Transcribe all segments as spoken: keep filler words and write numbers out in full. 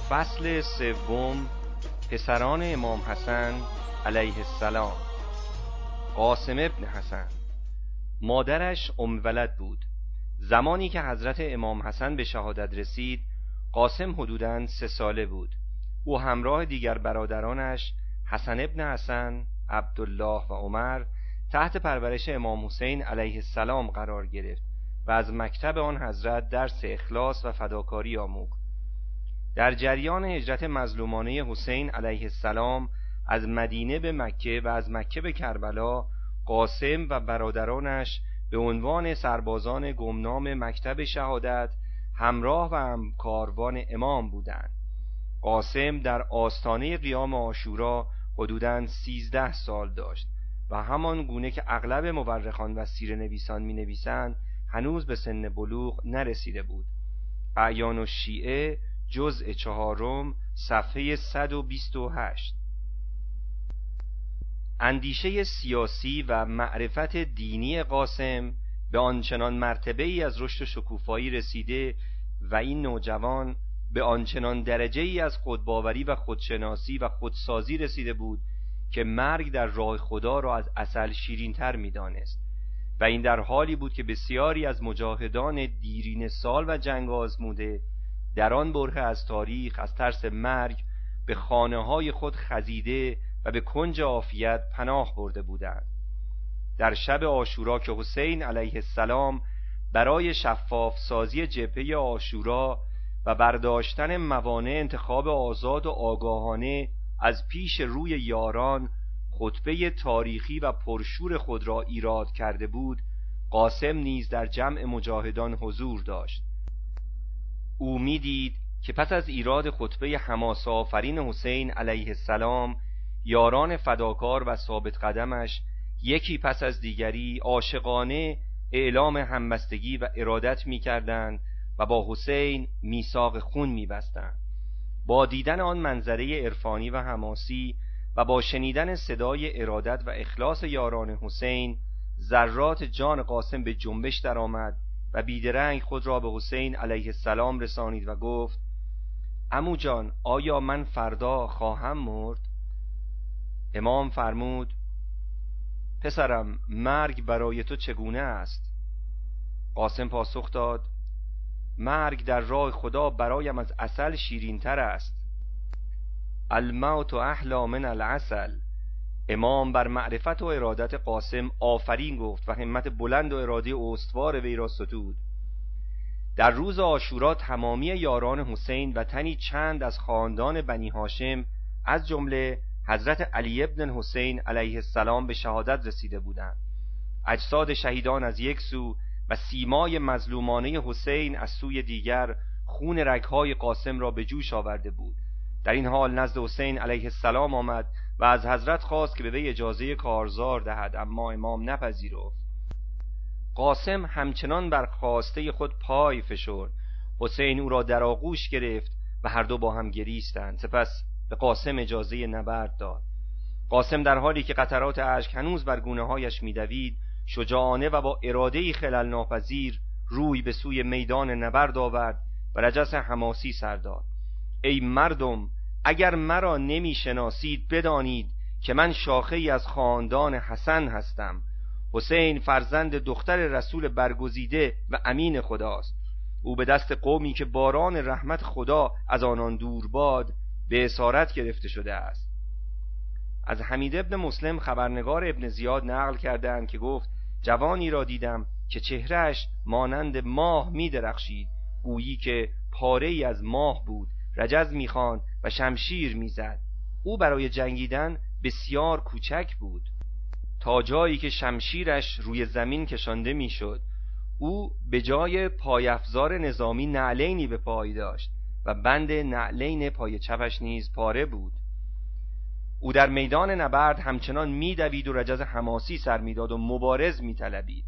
فصل سوم. پسران امام حسن علیه السلام. قاسم ابن حسن. مادرش ام ولد بود. زمانی که حضرت امام حسن به شهادت رسید، قاسم حدوداً سه ساله بود. او همراه دیگر برادرانش حسن ابن حسن، عبدالله و عمر تحت پرورش امام حسین علیه السلام قرار گرفت و از مکتب آن حضرت درس اخلاص و فداکاری آموخت. در جریان هجرت مظلومانه حسین علیه السلام از مدینه به مکه و از مکه به کربلا، قاسم و برادرانش به عنوان سربازان گمنام مکتب شهادت همراه و همکاروان امام بودند. قاسم در آستانه قیام عاشورا حدوداً سیزده سال داشت و همان گونه که اغلب مورخان و سیره‌نویسان می نویسند هنوز به سن بلوغ نرسیده بود. اعیان الشیعه جزء چهارم صفحه صد و بیست و هشت. اندیشه سیاسی و معرفت دینی قاسم به آنچنان مرتبه ای از رشد و شکوفایی رسیده و این نوجوان به آنچنان درجه ای از خودباوری و خودشناسی و خودسازی رسیده بود که مرگ در راه خدا را از عسل شیرین‌تر می‌دانست و این در حالی بود که بسیاری از مجاهدان دیرینه سال و جنگ آزموده در آن برهه از تاریخ از ترس مرگ به خانه‌های خود خزیده و به کنج عافیت پناه برده بودند. در شب عاشورا که حسین علیه السلام برای شفاف سازی جبهه عاشورا و برداشتن موانع انتخاب آزاد و آگاهانه از پیش روی یاران خطبه تاریخی و پرشور خود را ایراد کرده بود، قاسم نیز در جمع مجاهدان حضور داشت. او می‌دید که پس از ایراد خطبه حماسه آفرین حسین علیه السلام، یاران فداکار و ثابت قدمش یکی پس از دیگری عاشقانه اعلام همبستگی و ارادت می‌کردند و با حسین میثاق خون می‌بستند. با دیدن آن منظره عرفانی و حماسی و با شنیدن صدای ارادت و اخلاص یاران حسین، ذرات جان قاسم به جنبش درآمد و بیدرنگ خود را به حسین علیه السلام رسانید و گفت: عمو جان، آیا من فردا خواهم مرد؟ امام فرمود: پسرم، مرگ برای تو چگونه است؟ قاسم پاسخ داد: مرگ در راه خدا برایم از عسل شیرین تر است. الموت احلی من العسل. امام بر معرفت و ارادت قاسم آفرین گفت و همت بلند و اراده استوار وی را ستود. در روز عاشورا تمامی یاران حسین و تنی چند از خاندان بنی هاشم از جمله حضرت علی ابن حسین علیه السلام به شهادت رسیده بودند. اجساد شهیدان از یک سو و سیمای مظلومانه حسین از سوی دیگر خون رگهای قاسم را به جوش آورده بود. در این حال نزد حسین علیه السلام آمد و از حضرت خواست که به وی اجازه کارزار دهد، اما امام نپذیرفت. قاسم همچنان بر خواسته خود پای فشرد. حسین او را در آغوش گرفت و هر دو با هم گریستند. سپس به قاسم اجازه نبرد داد. قاسم در حالی که قطرات اشک هنوز بر گونه‌هایش می‌دوید، شجاعانه و با اراده‌ای خلل ناپذیر روی به سوی میدان نبرد آورد و رجس حماسی سر داد: ای مردم، اگر مرا نمی‌شناسید بدانید که من شاخه‌ای از خاندان حسن هستم. حسین فرزند دختر رسول برگزیده و امین خداست. او به دست قومی که باران رحمت خدا از آنان دور باد به اسارت گرفته شده است. از حمید ابن مسلم خبرنگار ابن زیاد نقل کردند که گفت: جوانی را دیدم که چهرهش مانند ماه می درخشید، گویی که پاره‌ای از ماه بود، رجز می خواند و شمشیر می زد. او برای جنگیدن بسیار کوچک بود تا جایی که شمشیرش روی زمین کشانده می شد. او به جای پایافزار نظامی نعلینی به پای داشت و بند نعلین پای چپش نیز پاره بود. او در میدان نبرد همچنان می‌دوید و رجز حماسی سر می‌داد و مبارز می‌طلبید.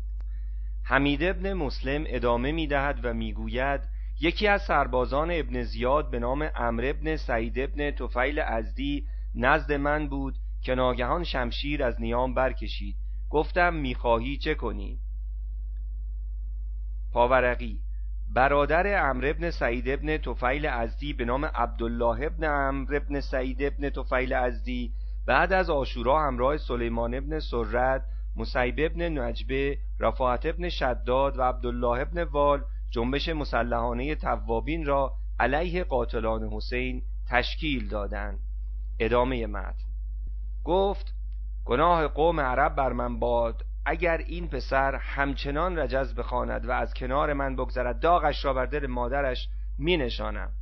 حمید ابن مسلم ادامه می‌دهد و می‌گوید: یکی از سربازان ابن زیاد به نام عمرو ابن سعید ابن طفیل ازدی نزد من بود که ناگهان شمشیر از نیام برکشید. گفتم: می‌خواهی چه کنی؟ پاورقی: برادر عمرو بن سعید بن طفیل ازدی به نام عبدالله بن عمرو بن سعید بن طفیل ازدی بعد از عاشورا همراه سلیمان بن سرد، مصیب بن نجبه، رفاعت بن شداد و عبدالله بن وال جنبش مسلحانه توابین را علیه قاتلان حسین تشکیل دادند. ادامه متن. گفت گناه قوم عرب بر من باد اگر این پسر همچنان رجز بخواند و از کنار من بگذرد، داغش را بر دل مادرش می نشانم.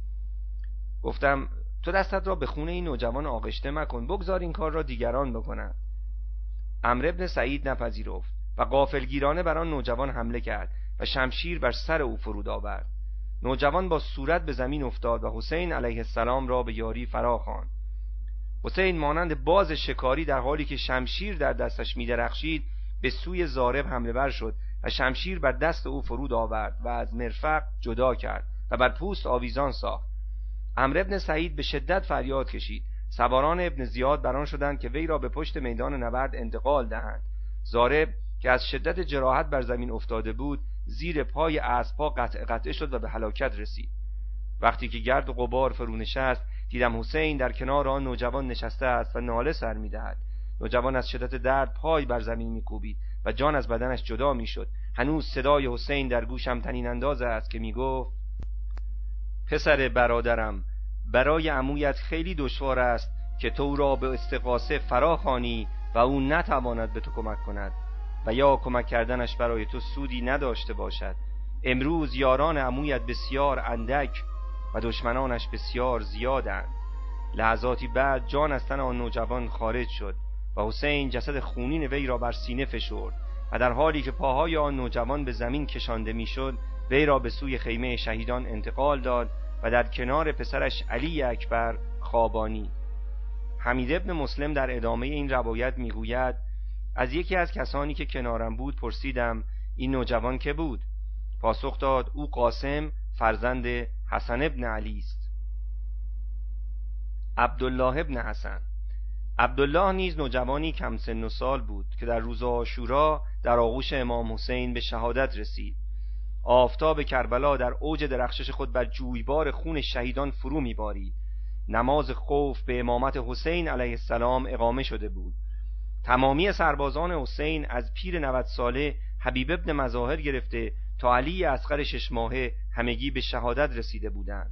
گفتم تو دستت را به خون این نوجوان آغشته مکن، بگذار این کار را دیگران بکنند. عمرو بن سعید نپذیرفت و غافلگیرانه بر آن نوجوان حمله کرد و شمشیر بر سر او فرود آورد. نوجوان با صورت به زمین افتاد و حسین علیه السلام را به یاری فرا خواند. حسین مانند باز شکاری در حالی که شمشیر در دستش می درخشید به سوی ضارب حمله ور شد و شمشیر بر دست او فرود آورد و از مرفق جدا کرد و بر پوست آویزان ساخت. عمرو بن سعید به شدت فریاد کشید. سواران ابن زیاد بران شدند که وی را به پشت میدان نبرد انتقال دهند. ضارب که از شدت جراحت بر زمین افتاده بود زیر پای اسب‌ها قطع قطع شد و به هلاکت رسید. وقتی که گرد و غبار فرو نشست دیدم حسین در کنار آن نوجوان نشسته است و ناله سر می‌دهد. نوجوان از شدت درد پای بر زمین می‌کوبید و جان از بدنش جدا می‌شد. هنوز صدای حسین در گوشم طنین انداز است که می‌گفت پسر برادرم، برای عمویت خیلی دشوار است که تو را به استغاثه فرا خوانی و او نتواند به تو کمک کند و یا کمک کردنش برای تو سودی نداشته باشد. امروز یاران عمویت بسیار اندک و دشمنانش بسیار زیادند. لحظاتی بعد جان از تن آن نوجوان خارج شد و حسین جسد خونین وی را بر سینه فشرد و در حالی که پاهای آن نوجوان به زمین کشانده میشد وی را به سوی خیمه شهیدان انتقال داد و در کنار پسرش علی اکبر خوابانی. حمید ابن مسلم در ادامه این روایت میگوید از یکی از کسانی که کنارم بود پرسیدم این نوجوان که بود؟ پاسخ داد او قاسم فرزند حسن ابن علی است. عبدالله ابن حسن. عبدالله نیز نوجوانی کم سن و سال بود که در روز عاشورا در آغوش امام حسین به شهادت رسید. آفتاب کربلا در اوج درخشش خود بر جویبار خون شهیدان فرو می‌بارید. نماز خوف به امامت حسین علیه السلام اقامه شده بود. تمامی سربازان حسین از پیر نود ساله حبیب ابن مظاهر گرفته تا علی اصغر شش ماهه همگی به شهادت رسیده بودند.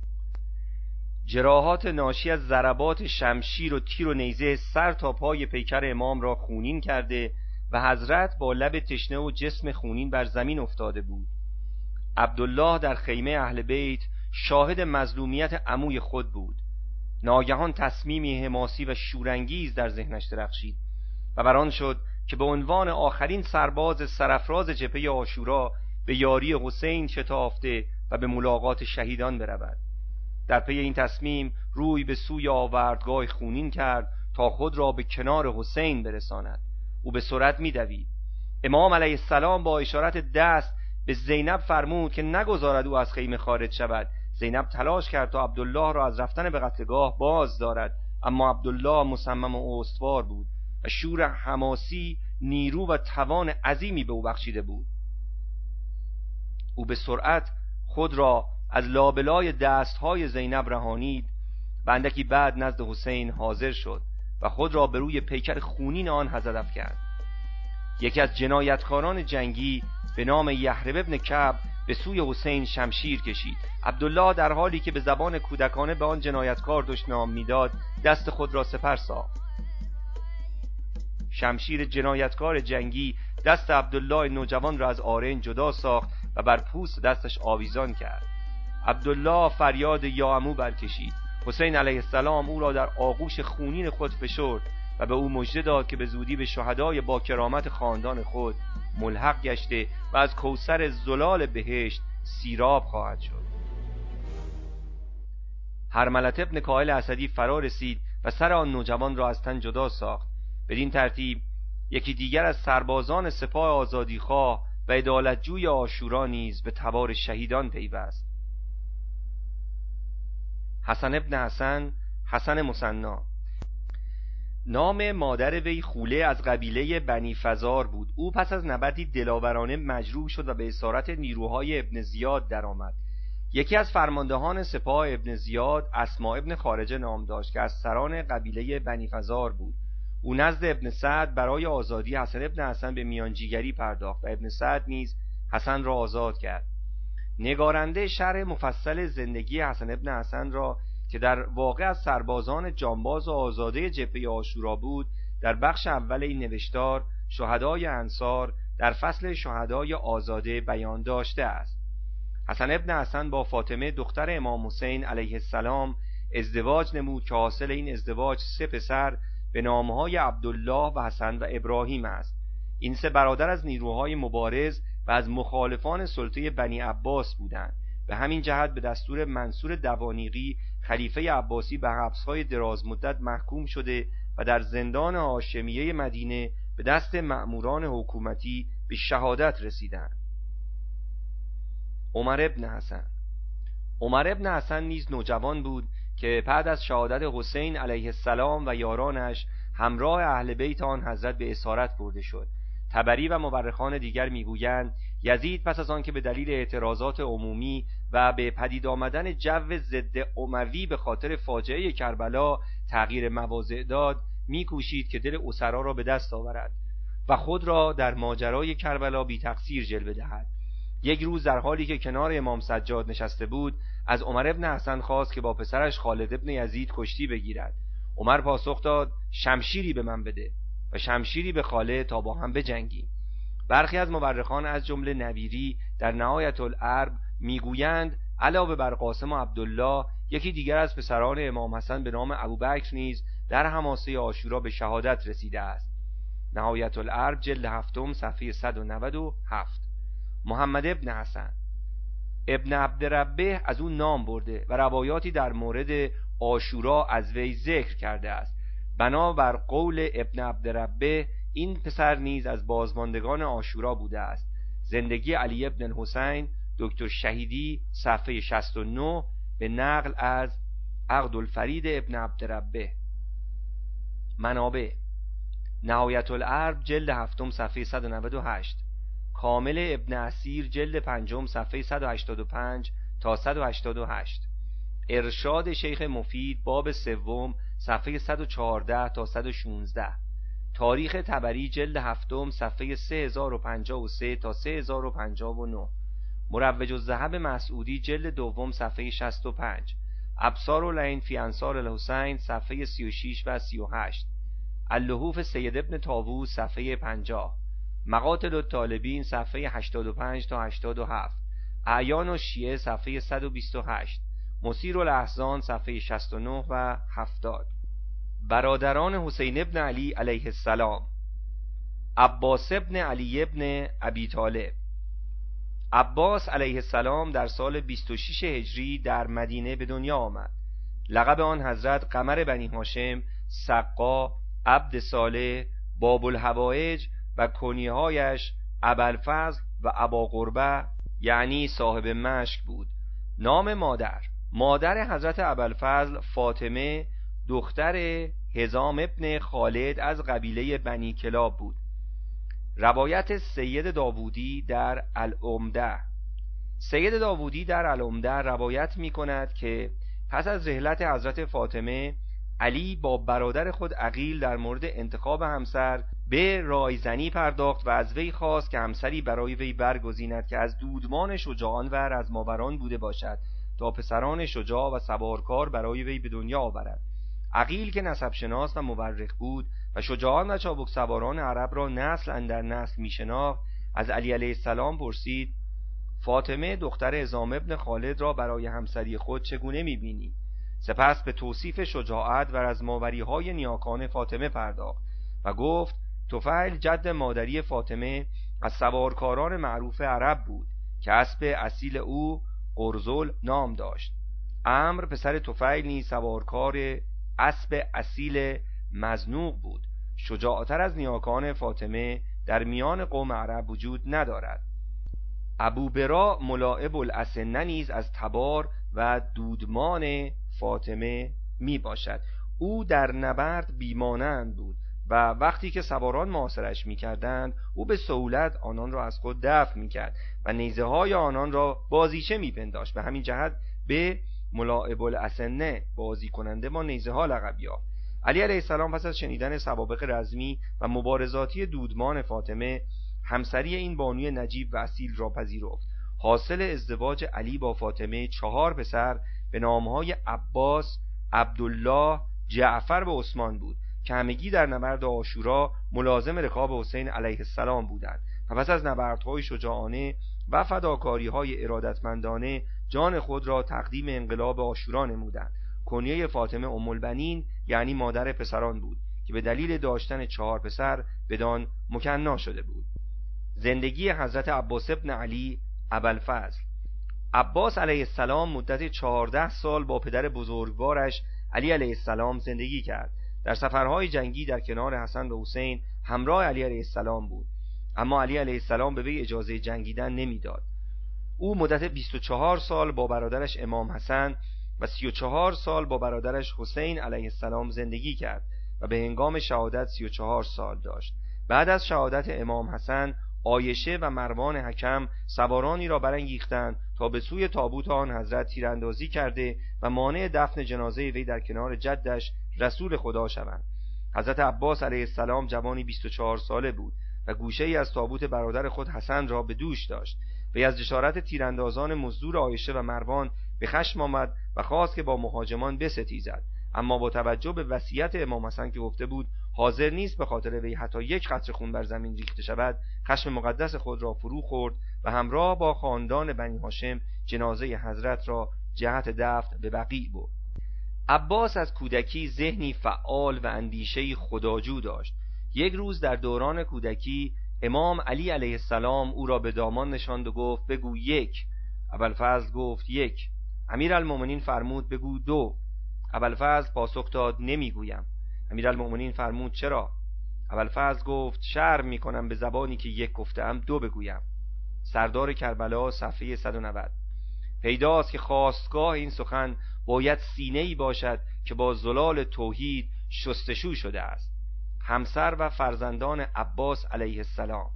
جراحات ناشی از ضربات شمشیر و تیر و نیزه سر تا پای پیکر امام را خونین کرده و حضرت با لب تشنه و جسم خونین بر زمین افتاده بود. عبدالله در خیمه اهل بیت شاهد مظلومیت عموی خود بود. ناگهان تصمیمی حماسی و شورانگیز در ذهنش درخشید و بران شد که به عنوان آخرین سرباز سرافراز جبهه عاشورا به یاری حسین شتافته و به ملاقات شهیدان برود. در پی این تصمیم روی به سوی آوردگاه خونین کرد تا خود را به کنار حسین برساند. او به سرعت می‌دوید. امام علیه السلام با اشارت دست به زینب فرمود که نگذارد او از خیمه خارج شود. زینب تلاش کرد تا عبدالله را از رفتن به قتلگاه باز دارد، اما عبدالله مصمم و استوار بود و شور حماسی نیرو و توان عظیمی به او بخشیده بود. او به سرعت خود را از لابلای دستهای زینب رهانید و اندکی بعد نزد حسین حاضر شد و خود را به روی پیکر خونین آن حضرت کرد. یکی از جنایتکاران جنگی به نام یحرب ابن کعب به سوی حسین شمشیر کشید. عبدالله در حالی که به زبان کودکانه به آن جنایتکار دشنام میداد دست خود را سپر ساخت. شمشیر جنایتکار جنگی دست عبدالله نوجوان را از آرنج جدا ساخت و بر پوست دستش آویزان کرد. عبدالله فریاد یا عمو برکشید. حسین علیه السلام او را در آغوش خونین خود فشرد و به او مژده داد که به زودی به شهدای با کرامت خاندان خود ملحق گشته و از کوثر زلال بهشت سیراب خواهد شد. هرملت ابن کاهل اسدی فرا رسید و سر آن نوجوان را از تن جدا ساخت. بدین ترتیب یکی دیگر از سربازان سپاه آزادیخواه و عدالتجوی عاشورا نیز به تبار شهیدان پیوست. حسن ابن حسن، حسن مثنا. نام مادر وی خوله از قبیله بنی فزار بود. او پس از نبردی دلاورانه مجروح شد و به اسارت نیروهای ابن زیاد درآمد. یکی از فرماندهان سپاه ابن زیاد اسما ابن خارجه نام داشت که از سران قبیله بنی فزار بود. او نزد ابن سعد برای آزادی حسن ابن حسن به میانجیگری پرداخت و ابن سعد نیز حسن را آزاد کرد. نگارنده شرح مفصل زندگی حسن ابن حسن را که در واقع از سربازان جانباز و آزاده جبهه عاشورا بود، در بخش اول این نوشتار شهدای انصار در فصل شهدای آزاده بیان داشته است. حسن ابن حسن با فاطمه دختر امام حسین علیه السلام ازدواج نمود که حاصل این ازدواج سه پسر به نامهای عبدالله و حسن و ابراهیم است. این سه برادر از نیروهای مبارز و از مخالفان سلطه بنی عباس بودند. به همین جهت به دستور منصور دوانیقی خلیفه عباسی به حبس‌های دراز مدت محکوم شده و در زندان هاشمیه مدینه به دست مأموران حکومتی به شهادت رسیدند. عمر ابن حسن عمر ابن حسن نیز نوجوان بود که بعد از شهادت حسین علیه السلام و یارانش همراه اهل بیت آن حضرت به اسارت برده شد. طبری و مورخان دیگر میگویند یزید پس از آن که به دلیل اعتراضات عمومی و به پدید آمدن جو ضد اموی به خاطر فاجعه کربلا تغییر مواضع داد، میکوشید که دل اسرا را به دست آورد و خود را در ماجرای کربلا بی تقصیر جلوه دهد. یک روز در حالی که کنار امام سجاد نشسته بود، از عمر ابن حسن خواست که با پسرش خالد ابن یزید کشتی بگیرد. عمر پاسخ داد شمشیری به من بده و شمشیری به خالد تا با هم بجنگیم. برخی از مورخان از جمله نویری در نهایت العرب میگویند علاوه بر قاسم و عبدالله، یکی دیگر از پسران امام حسن به نام ابوبکر نیز در حماسه عاشورا به شهادت رسیده است. نهایت العرب جلد هفتم صفحه صد و نود و هفت. محمد ابن حسن ابن عبدربه از او نام برده و روایاتی در مورد عاشورا از وی ذکر کرده است. بنابر قول ابن عبدربه این پسر نیز از بازماندگان عاشورا بوده است. زندگی علی ابن الحسین دکتر شهیدی صفحه شصت و نه به نقل از عقد الفرید ابن عبدربه. منابع: نهایت العرب جلد هفتم صفحه صد و نود و هشت، کامل ابن اسیر جلد پنجم صفحه صد و هشتاد و پنج تا صد و هشتاد و هشت، ارشاد شیخ مفید باب سوم صفحه صد و چهارده تا صد و شانزده، تاریخ طبری جلد هفتم صفحه سه هزار و پنجاه و سه تا سه هزار و پنجاه و نه، مروج الذهب مسعودی جلد دوم صفحه شصت و پنج، ابصار العین فی انصار الحسین صفحه سی و شش و سی و هشت، اللحوف سید ابن طاووس صفحه پنجاه، مقاتل الطالبین صفحه هشتاد و پنج تا هشتاد و هفت، اعیان الشیعه صفحه صد و بیست و هشت، مسیر الاحزان صفحه شصت و نه و هفتاد. برادران حسین ابن علی علیه السلام: عباس ابن علی ابن ابی طالب. عباس علیه السلام در سال بیست و شش هجری در مدینه به دنیا آمد. لقب آن حضرت قمر بنی هاشم، سقا، عبد صالح، باب الحوائج و کنیهایش ابوالفضل و ابا قربه یعنی صاحب مشک بود. نام مادر: مادر حضرت ابوالفضل فاطمه دختر حزام ابن خالد از قبیله بنی کلاب بود. روایت سید داوودی در العمده. سید داوودی در العمده روایت می کند که پس از رحلت حضرت فاطمه، علی با برادر خود عقیل در مورد انتخاب همسر به رایزنی پرداخت و از وی خواست که همسری برای وی برگزیند که از دودمان شجاعان و رزماوران بوده باشد تا پسران شجاع و سوارکار برای وی به دنیا آورد. عقیل که نسب شناس و مورخ بود و شجاعان و چابک سواران عرب را نسل اندر نسل می شناخت، از علی علیه السلام پرسید: فاطمه دختر حزام ابن خالد را برای همسری خود چگونه می بینی؟ سپس به توصیف شجاعت و رزماوری های نیاکان فاطمه پرداخت و گفت طفیل جد مادری فاطمه از سوارکاران معروف عرب بود که اسب اصیل او قرزل نام داشت. عمرو پسر طفیل نیز سوارکار اسب اصیل مزنوق بود. شجاعتر از نیاکان فاطمه در میان قوم عرب وجود ندارد. ابو برا ملاعب الاسنه نیز از تبار و دودمان فاطمه می باشد. او در نبرد بیمانند بود و وقتی که سواران محاصره‌اش می‌کردند او به سهولت آنان را از خود دفع می‌کرد و نیزه‌های آنان را بازیچه می‌پنداشت. به همین جهت به ملاعب الاسنه، بازی کننده با نیزه‌ها لقب یافت. علی علیه السلام پس از شنیدن سوابق رزمی و مبارزاتی دودمان فاطمه، همسری این بانوی نجیب و اصیل را پذیرفت. حاصل ازدواج علی با فاطمه چهار پسر به نامهای عباس، عبدالله، جعفر و عثمان بود که همگی در نبرد عاشورا ملازم رکاب حسین علیه السلام بودند و پس از نبردهای شجاعانه و فداکاری‌های ارادتمندانه جان خود را تقدیم انقلاب عاشورا نمودند. کنیه فاطمه ام البنین یعنی مادر پسران بود که به دلیل داشتن چهار پسر بدان مکنا شده بود. زندگی حضرت عباس ابن علی ابوالفضل. عباس علیه السلام مدت چهارده سال با پدر بزرگوارش علی علیه السلام زندگی کرد. در سفرهای جنگی در کنار حسن و حسین همراه علی علیه السلام بود، اما علی علیه السلام به وی اجازه جنگیدن نمیداد. او مدت بیست و چهار سال با برادرش امام حسن و سی و چهار سال با برادرش حسین علیه السلام زندگی کرد و به هنگام شهادت سی و چهار سال داشت. بعد از شهادت امام حسن، عایشه و مروان حکم سوارانی را برانگیختند تا به سوی تابوت آن حضرت تیراندازی کرده و مانع دفن جنازه وی در کنار جدش رسول خدا شوند. حضرت عباس علیه السلام جوانی بیست و چهار ساله بود و گوشه ای از تابوت برادر خود حسن را به دوش داشت. وی از جسارت تیراندازان مزدور عایشه و مروان به خشم آمد و خواست که با مهاجمان بستیزد، اما با توجه به وصیت امام حسن که گفته بود حاضر نیست به خاطر وی حتی یک قطره خون بر زمین ریخته شود، خشم مقدس خود را فرو خورد و همراه با خاندان بنی هاشم جنازه حضرت را جهت دفن به بقیع برد. عباس از کودکی ذهنی فعال و اندیشه‌ای خداجو داشت. یک روز در دوران کودکی امام علی علیه السلام او را به دامان نشاند و گفت بگو یک. ابوالفضل گفت یک. امیرالمومنین فرمود بگو دو. ابوالفضل پاسخ داد نمیگویم. امیرالمومنین فرمود چرا؟ ابوالفضل گفت شرم میکنم به زبانی که یک گفتم دو بگویم. سردار کربلا صفحه صد و نود. پیداست که خواستگاه این سخن باید سینه‌ای باشد که با زلال توحید شستشو شده است. همسر و فرزندان عباس علیه السلام.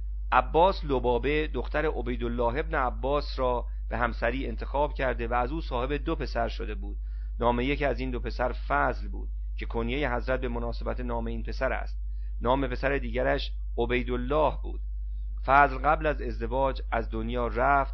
عباس لبابه دختر عبیدالله ابن عباس را به همسری انتخاب کرده و از او صاحب دو پسر شده بود. نام یکی از این دو پسر فضل بود که کنیه حضرت به مناسبت نام این پسر است. نام پسر دیگرش عبیدالله بود. فضل قبل از ازدواج از دنیا رفت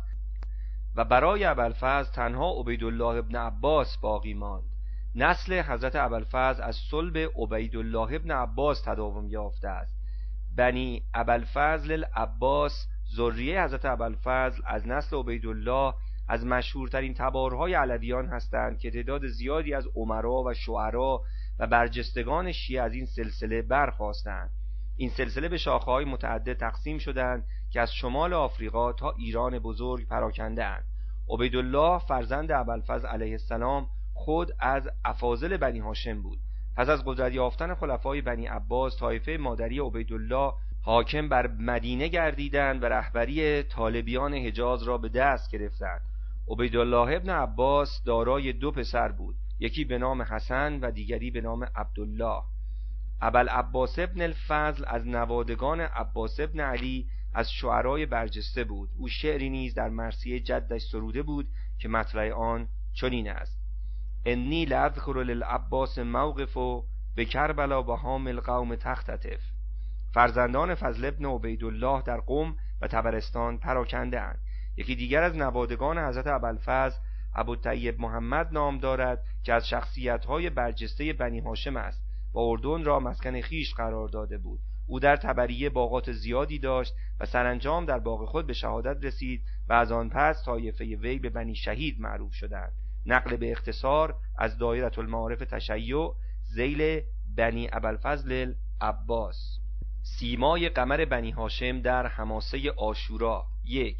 و برای ابوالفضل تنها عبیدالله ابن عباس باقی ماند. نسل حضرت ابوالفضل از صلب عبیدالله ابن عباس تداوم یافته است. بنی ابوالفضل العباس ذریه حضرت ابوالفضل از نسل عبیدالله از مشهورترین تبارهای علویان هستند که تعداد زیادی از امرا و شعرا و برجستگان شیعه از این سلسله برخاستند. این سلسله به شاخه‌های متعدد تقسیم شدند که از شمال آفریقا تا ایران بزرگ پراکنده اند. عبیدالله فرزند ابوالفضل علیه السلام خود از افاضل بنی هاشم بود. پس از قدرت یافتن خلفای بنی عباس، طایفه مادری عبیدالله حاکم بر مدینه گردیدند و رهبری طالبیان حجاز را به دست گرفتند. عبیدالله ابن عباس دارای دو پسر بود، یکی به نام حسن و دیگری به نام عبدالله. ابوالعباس ابن الفضل از نوادگان عباس ابن علی از شعرای برجسته بود. او شعری نیز در مرثیه جدش سروده بود که مطلع آن چنین است: انی لاذکر للعباس موقفو به کربلا و حامل قوم تختتف. فرزندان فضل ابن عبیدالله در قم و طبرستان پراکنده اند. یکی دیگر از نوادگان حضرت ابوالفضل ابوطیب محمد نام دارد که از شخصیت‌های برجسته بنی هاشم است و اردن را مسکن خیش قرار داده بود. او در طبریه باغات زیادی داشت و سرانجام در باغ خود به شهادت رسید و از آن پس طایفه وی به بنی شهید معروف شدند. نقل به اختصار از دایره المعارف تشیع ذیل بنی ابوالفضل عباس. سیمای قمر بنی هاشم در حماسه عاشورا. یک.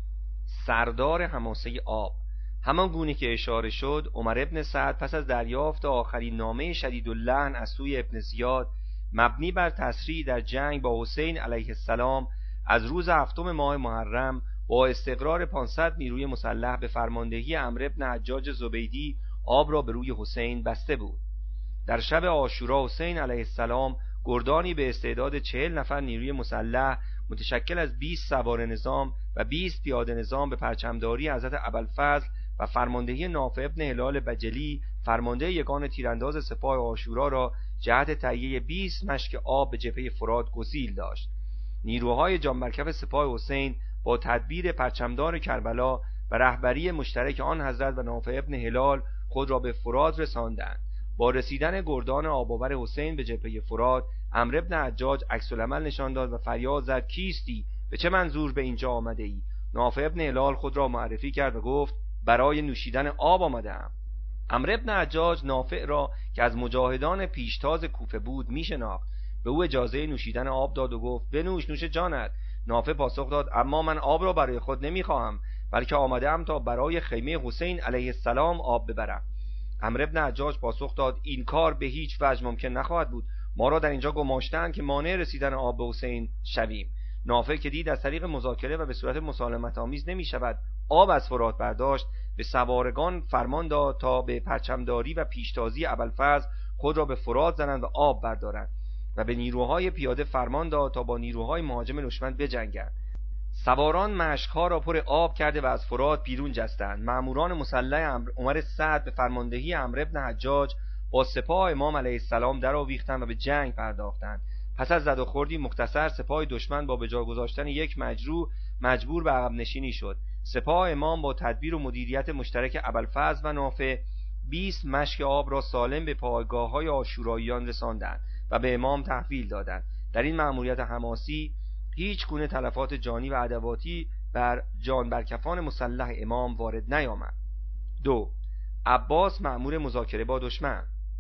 سردار حماسه آب. همان گونه که اشاره شد، عمر ابن سعد پس از دریافت آخرین نامه شدیداللحن از سوی ابن زیاد مبنی بر تسریع در جنگ با حسین علیه السلام از روز هفتم ماه محرم با استقرار پانصد نیروی مسلح به فرماندهی عمرو بن حجاج زبیدی آب را به روی حسین بسته بود. در شب عاشورا حسین علیه السلام گردانی به استعداد چهل نفر نیروی مسلح متشکل از بیست سوار نظام و بیست پیاده نظام به پرچمداری حضرت ابوالفضل و فرماندهی نافع ابن هلال بجلی فرمانده یگان تیرانداز سپاه عاشورا را جهت تهیه بیست مشک آب به جبهه فرات گسیل داشت. نیروهای جانبرکف سپاه حسین با تدبیر پرچمدار کربلا و رهبری مشترک آن حضرت و نافع ابن هلال خود را به فرات رساندند. با رسیدن گردان آباور حسین به جبهه فرات، عمرو بن حجاج عکس‌العمل نشان داد و فریاد زد: کیستی؟ به چه منظور به اینجا آمده ای؟ نافع ابن هلال خود را معرفی کرد و گفت: برای نوشیدن آب آمده‌ام. عمرو بن حجاج نافع را که از مجاهدان پیشتاز کوفه بود میشناخت، به او اجازه نوشیدن آب داد و گفت: بنوش، نوش جانت. نافع پاسخ داد: اما من آب را برای خود نمیخواهم، بلکه آمده‌ام تا برای خیمه حسین علیه السلام آب ببرم. عمرو بن حجاج پاسخ داد: این کار به هیچ وجه ممکن نخواهد بود. ما را در اینجا گماشتند که مانع رسیدن آب به حسین شویم. نافع که دید از طریق مذاکره و به صورت مسالمت آمیز نمی شود آب از فرات برداشت، به سوارگان فرمان داد تا به پرچمداری و پیشتازی ابوالفضل خود را به فرات زنند و آب بردارند و به نیروهای پیاده فرمان داد تا با نیروهای مهاجم دشمن بجنگند. سواران مشک‌ها را پر آب کرده و از فرات بیرون جستند. مأموران مسلح عمر سعد به فرماندهی عمرو بن حجاج با سپاه امام علیه السلام درآویختند و به جنگ پرداختند. پس از زد و خوردی مختصر، سپاه دشمن با به جا گذاشتن یک مجروح مجبور به عقب نشینی شد. سپاه امام با تدبیر و مدیریت مشترک ابوالفضل و نافع بیست مشک آب را سالم به پایگاه‌های عاشوراییان رساندند و به امام تحویل دادند. در این مأموریت حماسی هیچ گونه تلفات جانی و عدواتی بر جانبرکفان مسلح امام وارد نیامد. دو. عباس مأمور مذاکره با دشمن.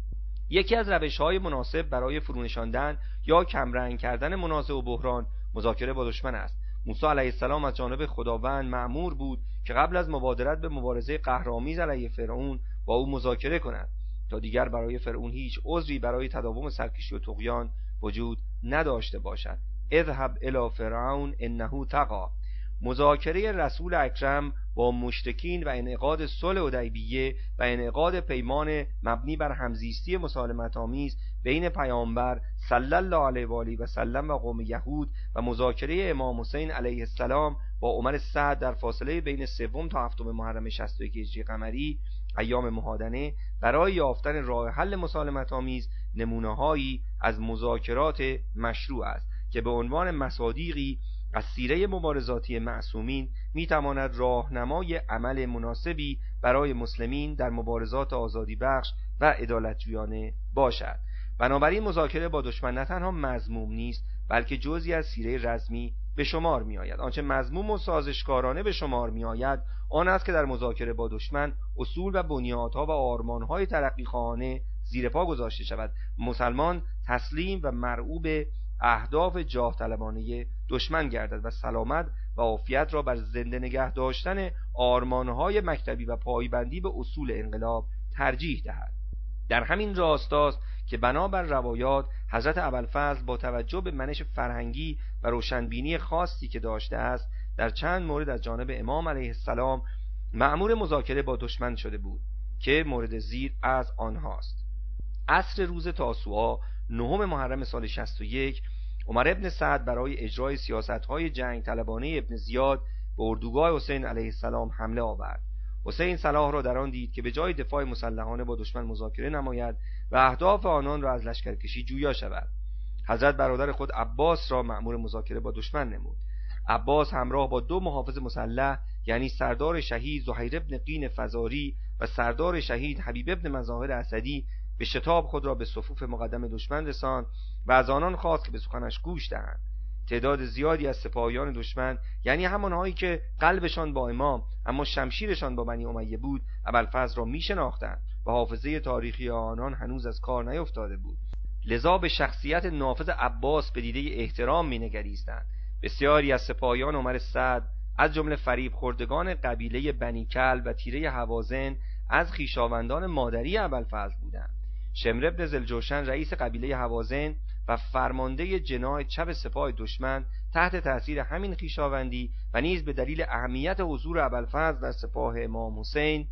یکی از روش‌های مناسب برای فرونشاندن یا کمرنگ کردن منازع و بحران مذاکره با دشمن است. موسی علیه السلام از جانب خداوند مأمور بود که قبل از مبادرت به مبارزه قهرآمیز علیه فرعون با او مذاکره کند تا دیگر برای فرعون هیچ عذری برای تداوم سرکشی و طغیان وجود نداشته باشد. اذهب الی فرعون انه طغی. مذاکره رسول اکرم با مشرکین و انعقاد صلح حدیبیه و انعقاد پیمان مبنی بر همزیستی مسالمت آمیز بین پیامبر صلی الله علیه و آله و سلم و قوم یهود و مذاکره امام حسین علیه السلام با عمر سعد در فاصله بین سوم تا هفتم محرم شصت و یک هجری قمری ایام مهادنه برای یافتن راه حل مسالمت آمیز نمونه‌هایی از مذاکرات مشروع است که به عنوان مصادیقی از سیره مبارزاتی معصومین میتواند راهنمای عمل مناسبی برای مسلمین در مبارزات آزادی بخش و عدالتجویانه باشد. بنابراین مذاکره با دشمن نه تنها مذموم نیست، بلکه جزئی از سیره رزمی به شمار می آید. آنچه مذموم و سازشکارانه به شمار می آید آن است که در مذاکره با دشمن اصول و بنیادها و آرمانهای ترقیخواهانه زیر پا گذاشته شود. مسلمان تسلیم و مرعوب اهداف جاه طلبانه دشمن گردد و سلامت و عافیت را بر زنده نگه داشتن آرمانهای مکتبی و پایبندی به اصول انقلاب ترجیح دهد. در همین راستاست که بنابر روایات حضرت ابوالفضل با توجه به منش فرهنگی و روشنبینی خاصی که داشته است در چند مورد از جانب امام علیه السلام مأمور مذاکره با دشمن شده بود که مورد زیر از آنهاست. عصر روز تاسوعا نهم محرم سال شصت و یک، عمر ابن سعد برای اجرای سیاست‌های جنگ طلبانه ابن زیاد به اردوگاه حسین علیه السلام حمله آورد. حسین صلاح را در آن دید که به جای دفاع مسلحانه با دشمن مذاکره نماید و اهداف آنان را از لشکرکشی جویا شود. حضرت برادر خود عباس را مأمور مذاکره با دشمن نمود. عباس همراه با دو محافظ مسلح یعنی سردار شهید زهیر ابن قین فزاری و سردار شهید حبیب ابن مظاهر اسدی به شتاب خود را به صفوف مقدم دشمن رساند و از آنان خواست که به سخنش گوش دهند. تعداد زیادی از سپاهیان دشمن یعنی همانهایی که قلبشان با امام اما شمشیرشان با بنی امیه بود ابوالفضل را میشناختند و حافظه تاریخی آنان هنوز از کار نیفتاده بود، لذا به شخصیت نافذ عباس به دیده احترام مینگریستند. بسیاری از سپاهیان عمر سعد از جمله فریب خوردگان قبیله بنی کلب و تیره هوازن از خویشاوندان مادری ابوالفضل بودند. شمر بن ذوالجوشن رئیس قبیله هوازن و فرمانده جناح چپ سپاه دشمن تحت تأثیر همین خویشاوندی و نیز به دلیل اهمیت حضور ابوالفضل در سپاه امام حسین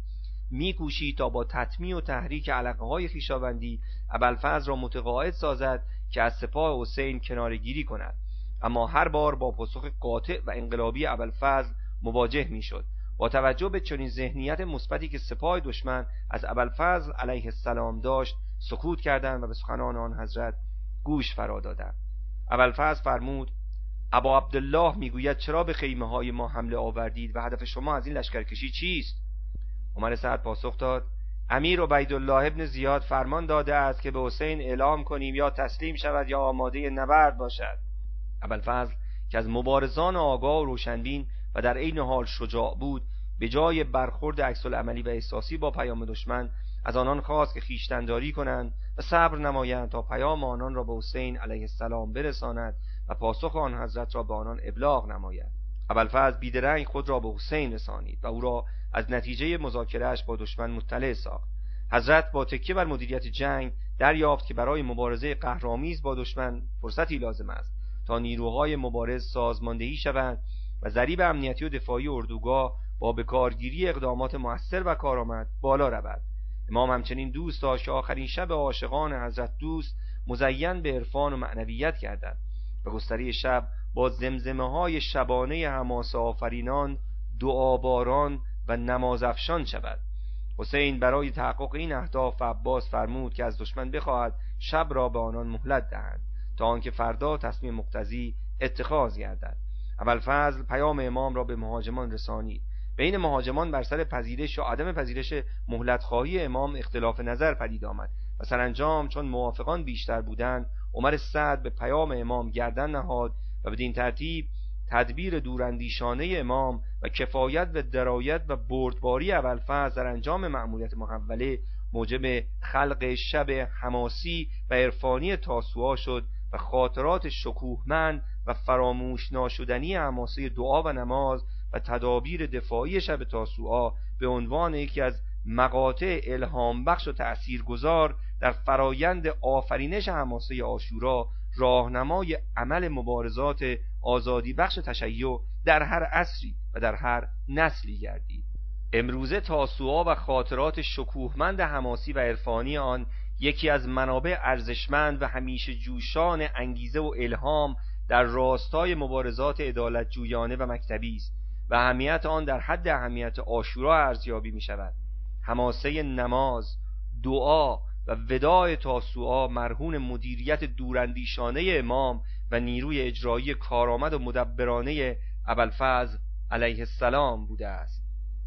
میکوشید تا با تطمیع و تحریک علقه‌های خویشاوندی ابوالفضل را متقاعد سازد که از سپاه حسین کناره‌گیری کند، اما هر بار با پاسخ قاطع و انقلابی ابوالفضل مواجه میشد. با توجه به چنین ذهنیت مثبتی که سپاه دشمن از ابوالفضل علیه السلام داشت، سکوت کردند و به سخنان آن حضرت گوش فرا دادند. ابوالفضل فرمود: ابا عبدالله میگوید چرا به خیمه های ما حمله آوردید و هدف شما از این لشکرکشی چیست؟ عمر سعد پاسخ داد: امیر عبیدالله ابن زیاد فرمان داده است که به حسین اعلام کنیم یا تسلیم شود یا آماده نبرد باشد. ابوالفضل که از مبارزان آگاه و روشنبین و در عین حال شجاع بود، به جای برخورد عکس‌العملی و احساسی با پیام دشمن، از آنان خواست که خویشتن‌داری کنند و صبر نمایند تا پیام آنان را به حسین علیه السلام برساند و پاسخ آن حضرت را به آنان ابلاغ نماید. ابوالفضل بیدرنگ خود را به حسین رسانید و او را از نتیجه مذاکره‌اش با دشمن مطلع ساخت. حضرت با تکیه بر مدیریت جنگ دریافت که برای مبارزه قهرآمیز با دشمن فرصتی لازم است تا نیروهای مبارز سازماندهی شوند و ضریب امنیتی و دفاعی اردوگاه با بکارگیری اقدامات مؤثر و کارآمد بالا رود. امام همچنین دوست داشت که آخرین شب عاشقان حضرت دوست مزین به عرفان و معنویت گردد و گستره شب با زمزمه‌های شبانه حماسه آفرینان، دعاباران و نمازافشان شود. حسین برای تحقق این اهداف عباس فرمود که از دشمن بخواهد شب را به آنان مهلت دهند تا آنکه فردا تصمیم مقتضی اتخاذ گردد. ابوالفضل پیام امام را به مهاجمان رسانید. بین مهاجمان بر سر پذیرش یا عدم پذیرش مهلت خواهی امام اختلاف نظر پدید آمد و سرانجام چون موافقان بیشتر بودند، عمر سعد به پیام امام گردن نهاد و بدین ترتیب تدبیر دوراندیشانه امام و کفایت و درایت و بردباری ابوالفضل در انجام مأموریت محوله موجب خلق شب حماسی و عرفانی تاسوعا شد و خاطرات شکوهمند و فراموش ناشدنی حماسه دعا و نماز و تدابیر دفاعی شب تاسوعا به عنوان یکی از مقاطع الهام بخش و تأثیرگذار در فرایند آفرینش حماسه عاشورا راهنمای عمل مبارزات آزادی بخش تشیع در هر عصری و در هر نسلی گردید. امروزه تاسوعا و خاطرات شکوهمند حماسی و عرفانی آن یکی از منابع ارزشمند و همیشه جوشان انگیزه و الهام در راستای مبارزات عدالت جویانه و مکتبی است و اهمیت آن در حد اهمیت عاشورا ارزیابی می شود. حماسه نماز، دعا و وداع تاسوعا مرهون مدیریت دوراندیشانه امام و نیروی اجرایی کارآمد و مدبرانه ابوالفضل علیه السلام بوده است.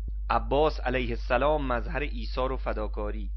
عباس علیه السلام مظهر ایثار و فداکاری.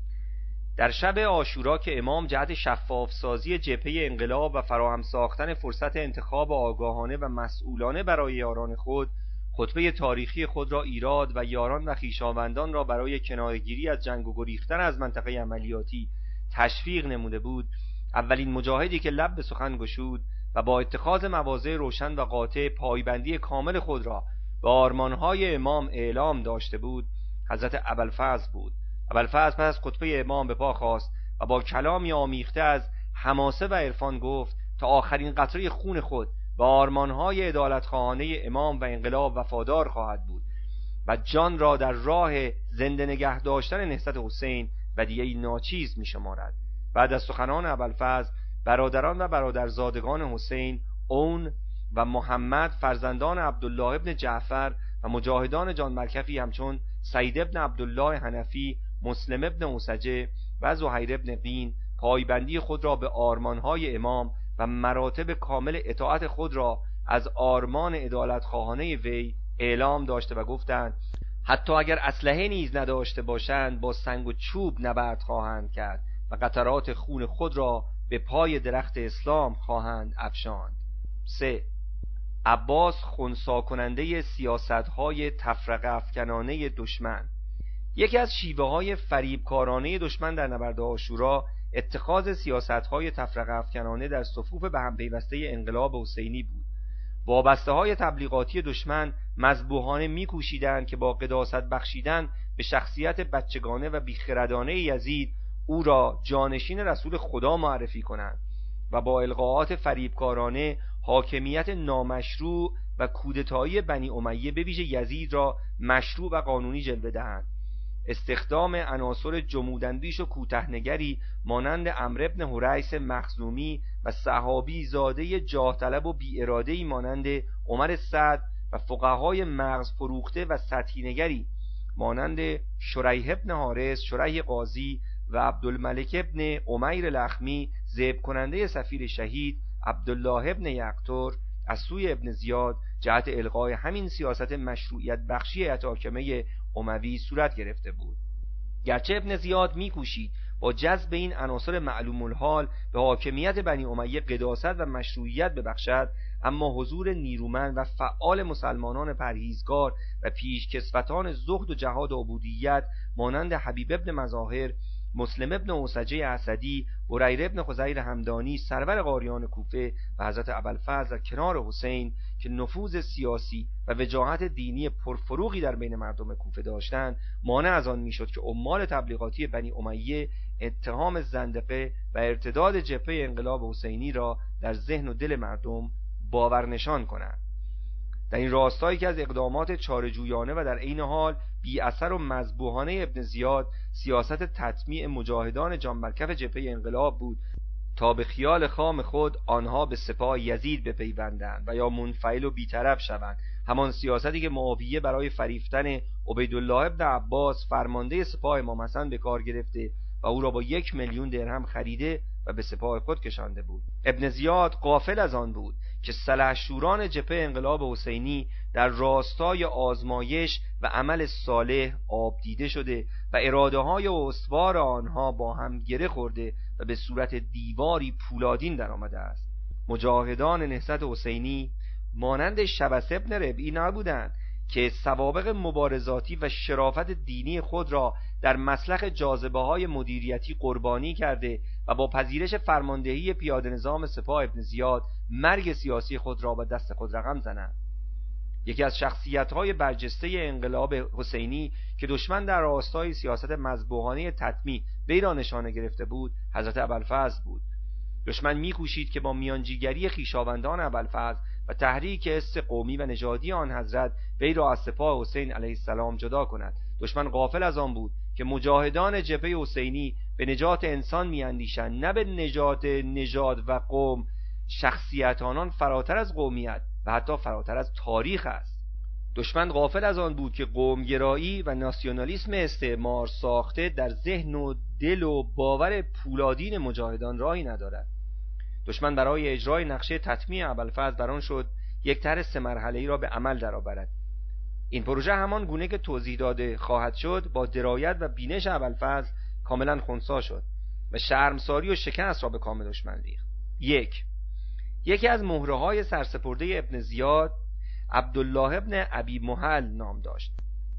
در شب عاشورا که امام جهت شفاف سازی جبهه انقلاب و فراهم ساختن فرصت انتخاب آگاهانه و مسئولانه برای یاران خود، خطبه تاریخی خود را ایراد و یاران و خویشاوندان را برای کناره‌گیری از جنگ و گریختن از منطقه عملیاتی تشویق نموده بود، اولین مجاهدی که لب به سخن گشود و با اتخاذ مواضع روشن و قاطع پایبندی کامل خود را به آرمانهای امام اعلام داشته بود، حضرت ابوالفضل بود. ابوالفضل پس از خطبه امام به پا خاست و با کلامی آمیخته از حماسه و عرفان گفت تا آخرین قطره خون خود به آرمانهای عدالتخواهانه امام و انقلاب وفادار خواهد بود و جان را در راه زنده نگه داشتن نهضت حسین بدیهی ناچیز می شمارد. بعد از سخنان ابوالفضل، برادران و برادرزادگان حسین، اون و محمد فرزندان عبدالله ابن جعفر و مجاهدان جان مرکفی همچون سعید ابن عبدالله حنفی، مسلم ابن اوسجه و زهیر ابن قین پایبندی خود را به آرمانهای امام و مراتب کامل اطاعت خود را از آرمان عدالتخواهانه وی اعلام داشته و گفتند حتی اگر اسلحه نیز نداشته باشند با سنگ و چوب نبرد خواهند کرد و قطرات خون خود را به پای درخت اسلام خواهند افشاند. سه. عباس خنثی کننده سیاست‌های تفرقه افکنانه دشمن. یکی از شیوه‌های فریبکارانه دشمن در نبرد عاشورا اتخاذ سیاست‌های تفرقه افکنانه در صفوف به هم پیوسته انقلاب حسینی بود. وابسته‌های تبلیغاتی دشمن مذبوحانه می‌کوشیدند که با قداست بخشیدن به شخصیت بچگانه و بیخردانه یزید او را جانشین رسول خدا معرفی کنند و با القاءات فریبکارانه حاکمیت نامشروع و کودتایی بنی امیه به ویژه یزید را مشروع و قانونی جلوه دهند. استخدام عناصر جموداندیش و کوتاه‌نگری مانند عمرو بن حریث مخزومی و صحابی زاده جاه طلب و بی اراده‌ای مانند عمر سعد و فقهای مغز فروخته و سطحی نگری مانند شریح بن حارث، شریح قاضی و عبدالملک بن عمیر لخمی، ذبح کننده سفیر شهید عبدالله بن یقطر از سوی ابن زیاد جهت الغای همین سیاست مشروعیت بخشی هیئت حاکمه اموی صورت گرفته بود. گرچه ابن زیاد می‌کوشید با جذب این عناصر معلوم الحال به حاکمیت بنی امیه قداست و مشروعیت ببخشد، اما حضور نیرومند و فعال مسلمانان پرهیزگار و پیشکسوتان زهد و جهاد و عبودیت مانند حبیب ابن مظاهر، مسلم ابن اوسجه اسدی، هریر ابن خزیر همدانی سرور قاریان کوفه و حضرت ابوالفضل در کنار حسین که نفوذ سیاسی و وجاهت دینی پرفروغی در بین مردم کوفه داشتند، مانع از آن میشد که عمال تبلیغاتی بنی امیه اتهام زندقه و ارتداد جبهه انقلاب حسینی را در ذهن و دل مردم باورنشان کنند. در این راستایی که از اقدامات چاره‌جویانه و در عین حال بی اثر و مذبوحانه ابن زیاد سیاست تطمیع مجاهدان جانبرکف جبهه انقلاب بود تا به خیال خام خود آنها به سپاه یزید بپیوندند و یا منفعل و بیطرف شوند، همان سیاستی که معاویه برای فریفتن عبیدالله ابن عباس فرمانده سپاه امام حسن به کار گرفته و او را با یک میلیون درهم خریده و به سپاه خود کشانده بود. ابن زیاد غافل از آن بود که سلحشوران جبهه انقلاب حسینی در راستای آزمایش و عمل صالح آب دیده شده و اراده های استوار آنها با هم گره خورده و به صورت دیواری پولادین در آمده است. مجاهدان نهضت حسینی مانند شبس ابن ربعی نبودند که سوابق مبارزاتی و شرافت دینی خود را در مسلخ جاذبه های مدیریتی قربانی کرده و با پذیرش فرماندهی پیاده نظام سپاه ابن زیاد مرگ سیاسی خود را به دست خود رقم زنند. یکی از شخصیت‌های برجسته انقلاب حسینی که دشمن در راستای سیاست مذبوحانه تطمیع وی را نشانه گرفته بود، حضرت ابوالفضل بود. دشمن می‌کوشید که با میانجیگری خویشاوندان ابوالفضل و تحریک حس قومی و نژادی آن حضرت وی را از سپاه حسین علیه السلام جدا کند. دشمن غافل از آن بود که مجاهدان جبهه حسینی به نجات انسان می‌اندیشند، نه به نجات نژاد و قوم. شخصیت آنان فراتر از قومیت و حتی فراتر از تاریخ است. دشمن غافل از آن بود که قومگرایی و ناسیونالیسم استعمار ساخته در ذهن و دل و باور پولادین مجاهدان راهی ندارد. دشمن برای اجرای نقشه تطمیع ابوالفضل بران شد یک طرح سه مرحله‌ای را به عمل درآورد. این پروژه همان گونه که توضیح داده خواهد شد با درایت و بینش ابوالفضل کاملا خنثی شد و شرمساری و شکست را به کام دشمن ریخت. یک یکی از مهره‌های سرسپرده ابن زیاد عبدالله ابن ابی محل نام داشت.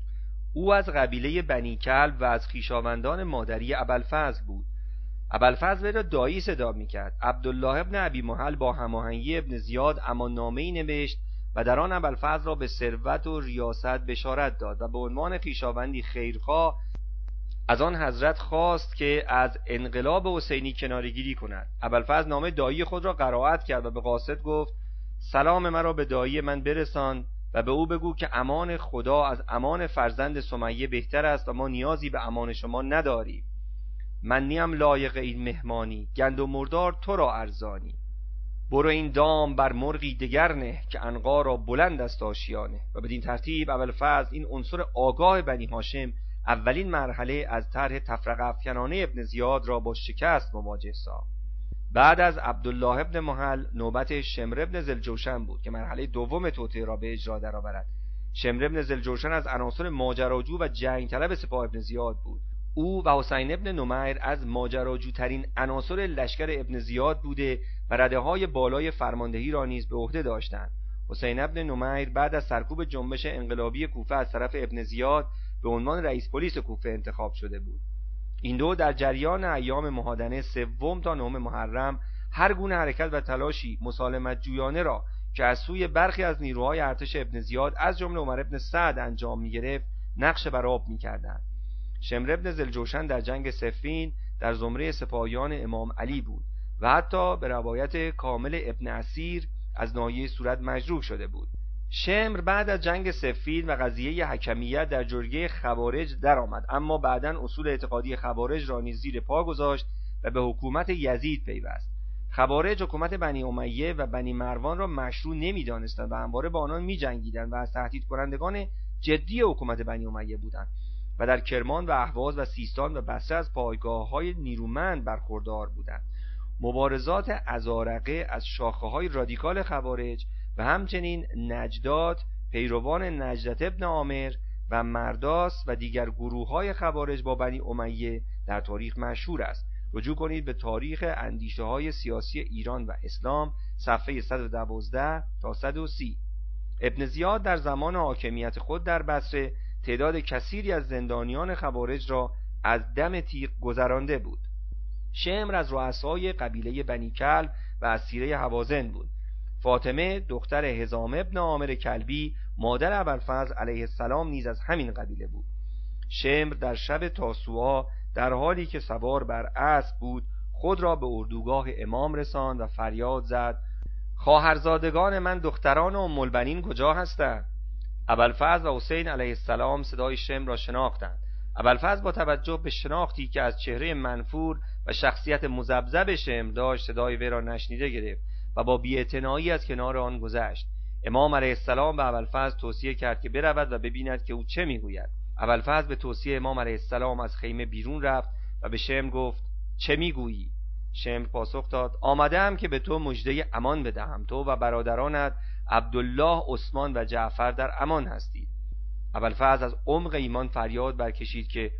او از قبیله بنی کلب و از خویشاوندان مادری ابوالفضل بود. ابوالفضل وی را دایی صدا می‌کرد. عبدالله ابن ابی محل با هماهنگی ابن زیاد امان‌نامه‌ای نوشت و در آن ابوالفضل را به ثروت و ریاست بشارت داد و به عنوان خویشاوندی خیرخواه از آن حضرت خواست که از انقلاب حسینی کناره‌گیری کند. ابوالفضل نامه دایی خود را قرائت کرد و به قاصد گفت: سلام مرا به دایی من برسان و به او بگو که امان خدا از امان فرزند سمیه بهتر است و ما نیازی به امان شما نداریم. من نیم لایق این مهمانی، گند و مردار تو را ارزانی. برو این دام بر مرغی دگر نه که عنقا را بلند است آشیانه. و بدین ترتیب ابوالفضل این عنصر آگاه بنی هاشم اولین مرحله از طرح تفرقه افکنانه ابن زیاد را با شکست مواجه ساخت. بعد از عبدالله ابن محل نوبت شمر ابن ذوالجوشن بود که مرحله دوم توطئه را به اجرا درآورد. شمر ابن ذوالجوشن از عناصر ماجراجو و جنگ طلب سپاه ابن زیاد بود. او و حسین ابن نمیر از ماجراجوترین عناصر لشکر ابن زیاد بوده و رده‌های بالای فرماندهی را نیز به عهده داشتند. حسین ابن نمیر بعد از سرکوب جنبش انقلابی کوفه از طرف ابن زیاد به عنوان رئیس پلیس کوفه انتخاب شده بود. این دو در جریان ایام مهادنه سوم تا نهم محرم هر گونه حرکت و تلاشی مسالمت جویانه را که از سوی برخی از نیروهای ارتش ابن زیاد از جمله عمر ابن سعد انجام می‌گرفت نقش بر آب می‌کردند. شمر ابن ذوالجوشن در جنگ صفین در زمره سپاهیان امام علی بود و حتی به روایت کامل ابن اسیر از ناحیه صورت مجروح شده بود. شمر بعد از جنگ صفین و قضیه حکمیت در جرگه خوارج درآمد، اما بعداً اصول اعتقادی خوارج را نیز زیر پا گذاشت و به حکومت یزید پیوست. خوارج حکومت بنی امیه و بنی مروان را مشروع نمی‌دانستند و همواره با آنان می‌جنگیدند و از تهدید کنندگان جدی حکومت بنی امیه بودند و در کرمان و اهواز و سیستان و بصره از پایگاه‌های نیرومند برخوردار بودند. مبارزات ازارقه از شاخه‌های رادیکال خوارج و همچنین نجدات، پیروان نجدت ابن عامر و مرداس و دیگر گروه‌های خوارج با بنی امیه در تاریخ مشهور است. رجوع کنید به تاریخ اندیشه‌های سیاسی ایران و اسلام صفحه صد و دوازده تا صد و سی. ابن زیاد در زمان حاکمیت خود در بصره تعداد کثیری از زندانیان خوارج را از دم تیغ گذرانده بود. شمر از رؤسای قبیله بنی کلب و از سیره هوازن بود. فاطمه دختر هزام ابن عامر کلبی مادر ابوالفضل علیه السلام نیز از همین قبیله بود. شمر در شب تاسوعا در حالی که سوار بر اسب بود خود را به اردوگاه امام رساند و فریاد زد: خواهرزادگان من دختران ام البنین کجا هستند؟ ابوالفضل و حسین علیه السلام صدای شمر را شناختند. ابوالفضل با توجه به شناختی که از چهره منفور و شخصیت مذبذب شمر داشت صدای وی را نشنیده گرفت و با بی‌اعتنایی از کنار آن گذشت. امام علیه السلام به ابوالفضل توصیه کرد که برود و ببیند که او چه میگوید. ابوالفضل به توصیه امام علیه السلام از خیمه بیرون رفت و به شمر گفت: چه میگویی؟ شمر پاسخ داد: آمدم که به تو مژده امان بدهم. تو و برادرانت عبدالله، عثمان و جعفر در امان هستید. ابوالفضل از عمق ایمان فریاد برکشید که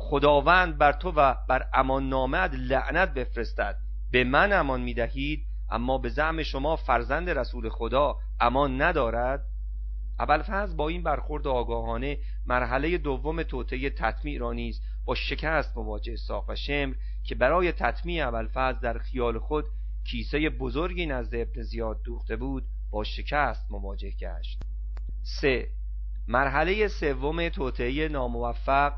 خداوند بر تو و بر امان نامه‌ات لعنت بفرستد. به من امان میدهید اما به زعم شما فرزند رسول خدا امان ندارد؟ ابوالفضل با این برخورد آگاهانه مرحله دوم توطئه تطمیع را نیز با شکست مواجه ساخت و شمر که برای تطمیع ابوالفضل در خیال خود کیسه بزرگی نزد ابن زیاد دوخته بود با شکست مواجه گشت. سه. مرحله سوم توطئه ناموفق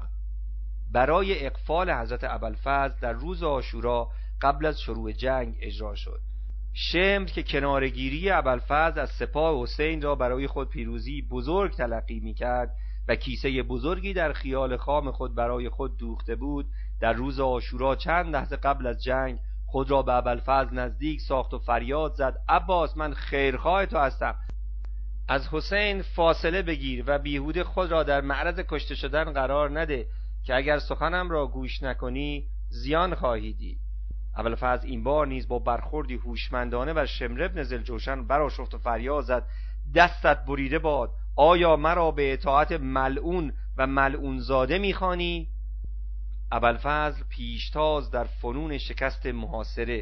برای اغفال حضرت ابوالفضل در روز عاشورا قبل از شروع جنگ اجرا شد. شمر که کنارگیری ابوالفضل از سپاه حسین را برای خود پیروزی بزرگ تلقی می‌کرد و کیسه بزرگی در خیال خام خود برای خود دوخته بود، در روز عاشورا چند لحظه قبل از جنگ خود را به ابوالفضل نزدیک ساخت و فریاد زد: عباس، من خیرخواه تو هستم، از حسین فاصله بگیر و بیهوده خود را در معرض کشته شدن قرار نده که اگر سخنم را گوش نکنی زیان خواهی دید. ابوالفضل این بار نیز با برخوردی هوشمندانه بر شمر ابن ذوالجوشن برآشفت و فریاد زد: دستت بریده باد، آیا مرا به اطاعت ملعون و ملعون زاده می‌خوانی؟ ابوالفضل پیشتاز در فنون شکست محاصره.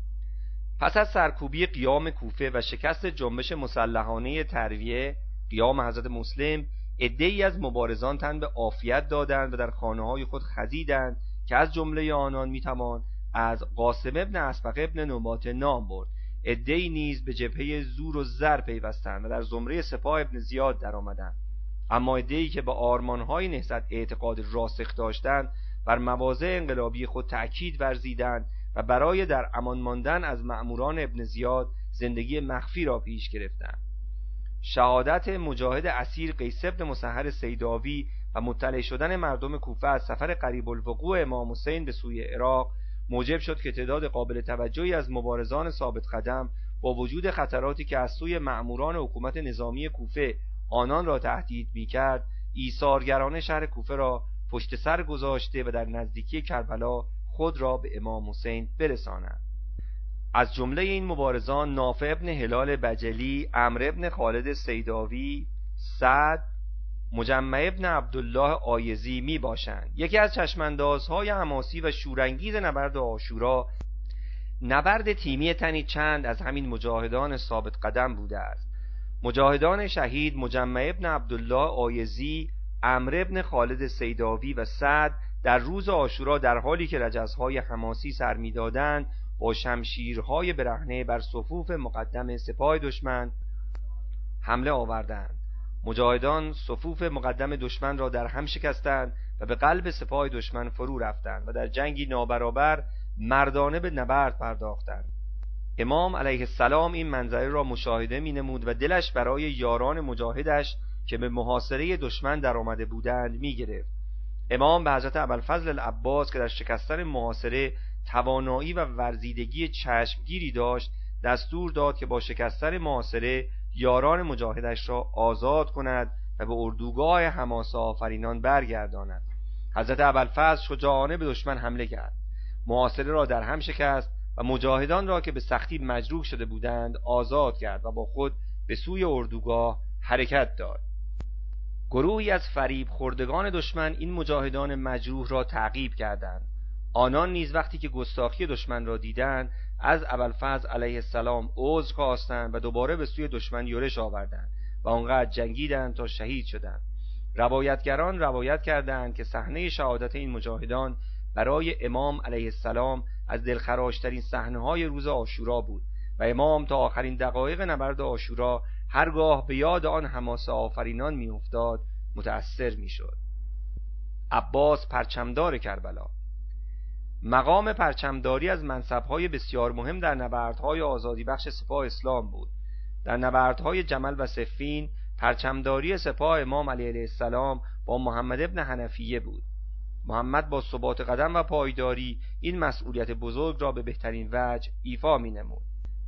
پس از سرکوبی قیام کوفه و شکست جنبش مسلحانه ترویه قیام حضرت مسلم، عده‌ای از مبارزان تن به عافیت دادند و در خانه‌های خود خزیدند که از جمله آنان میتوان از قاسم ابن اسبق ابن نبات نام برد. عده‌ای نیز به جبهه زور و زر پیوستند و در زمره سپاه ابن زیاد درآمدند. اما عده‌ای که به آرمان‌های نهضت اعتقاد راسخ داشتند بر مواضع انقلابی خود تأکید ورزیدند و برای در امان ماندن از مأموران ابن زیاد زندگی مخفی را پیش گرفتند. شهادت مجاهد اسیر قیس بن مسهر سیداوی و مطلع شدن مردم کوفه از سفر قریب الوقوع امام حسین به سوی عراق موجب شد که تعداد قابل توجهی از مبارزان ثابت قدم با وجود خطراتی که از سوی مأموران حکومت نظامی کوفه آنان را تهدید می‌کرد، ایثارگرانه شهر کوفه را پشت سر گذاشته و در نزدیکی کربلا خود را به امام حسین برسانند. از جمله این مبارزان نافع ابن هلال بجلی، عمرو ابن خالد سیداوی، سعد، مجمع ابن عبدالله آیزی می باشند. یکی از چشماندازهای حماسی و شورانگیز نبرد عاشورا نبرد تیمی تنی چند از همین مجاهدان ثابت قدم بوده است. مجاهدان شهید مجمع ابن عبدالله آیزی، عمرو ابن خالد سیداوی و سعد در روز عاشورا در حالی که رجزهای حماسی سر می‌دادند با شمشیرهای برهنه بر صفوف مقدم سپاه دشمن حمله آوردند. مجاهدان صفوف مقدم دشمن را در هم شکستند و به قلب سپاه دشمن فرو رفتند و در جنگی نابرابر مردانه به نبرد پرداختند. امام علیه السلام این منظره را مشاهده می نمود و دلش برای یاران مجاهدش که به محاصره دشمن در آمده بودند می گرفت. امام به حضرت ابوالفضل العباس که در شکستن محاصره توانایی و ورزیدگی چشمگیری داشت دستور داد که با شکستن محاصره یاران مجاهدش را آزاد کند و به اردوگاه حماسه آفرینان برگرداند. حضرت ابوالفضل شجاعانه به دشمن حمله کرد، محاصره را در هم شکست و مجاهدان را که به سختی مجروح شده بودند آزاد کرد و با خود به سوی اردوگاه حرکت داد. گروهی از فریب خوردگان دشمن این مجاهدان مجروح را تعقیب کردند. آنان نیز وقتی که گستاخی دشمن را دیدند از ابوالفضل علیه السلام عذر خواستند و دوباره به سوی دشمن یورش آوردند و آنقدر جنگیدند تا شهید شدند. روایتگران روایت کردند که صحنه شهادت این مجاهدان برای امام علیه السلام از دلخراشترین صحنه‌های روز عاشورا بود و امام تا آخرین دقایق نبرد عاشورا هرگاه به یاد آن حماسه آفرینان می‌افتاد متأثر می‌شد. عباس پرچمدار کربلا. مقام پرچمداری از منصب‌های بسیار مهم در نبردهای آزادی بخش سپاه اسلام بود. در نبردهای جمل و صفین پرچمداری سپاه امام علیه السلام با محمد ابن حنفیه بود. محمد با ثبات قدم و پایداری این مسئولیت بزرگ را به بهترین وجه ایفا می‌نمود.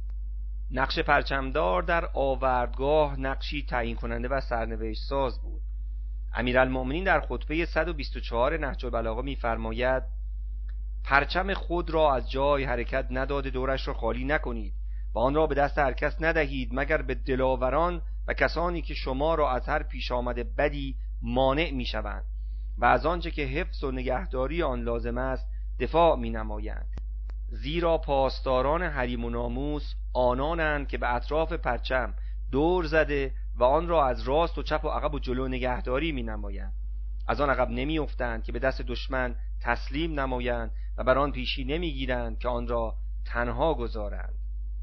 نقش پرچمدار در آوردگاه نقشی تعیین کننده و سرنوشت ساز بود. امیرالمؤمنین در خطبه صد و بیست و چهار نهج البلاغه می‌فرماید: پرچم خود را از جای حرکت نداده دورش را خالی نکنید و آن را به دست هر کس ندهید مگر به دلاوران و کسانی که شما را از هر پیش آمده بدی مانع می‌شوند و از آنچه که حفظ و نگهداری آن لازم است دفاع می‌نمایند. زیرا پاسداران حریم و ناموس آنانند که به اطراف پرچم دور زده و آن را از راست و چپ و عقب و جلو نگهداری می‌نمایند. از آن عقب نمی‌افتند که به دست دشمن تسلیم نمایند و بر آن پیشی نمی‌گیرند که آن را تنها گذارند.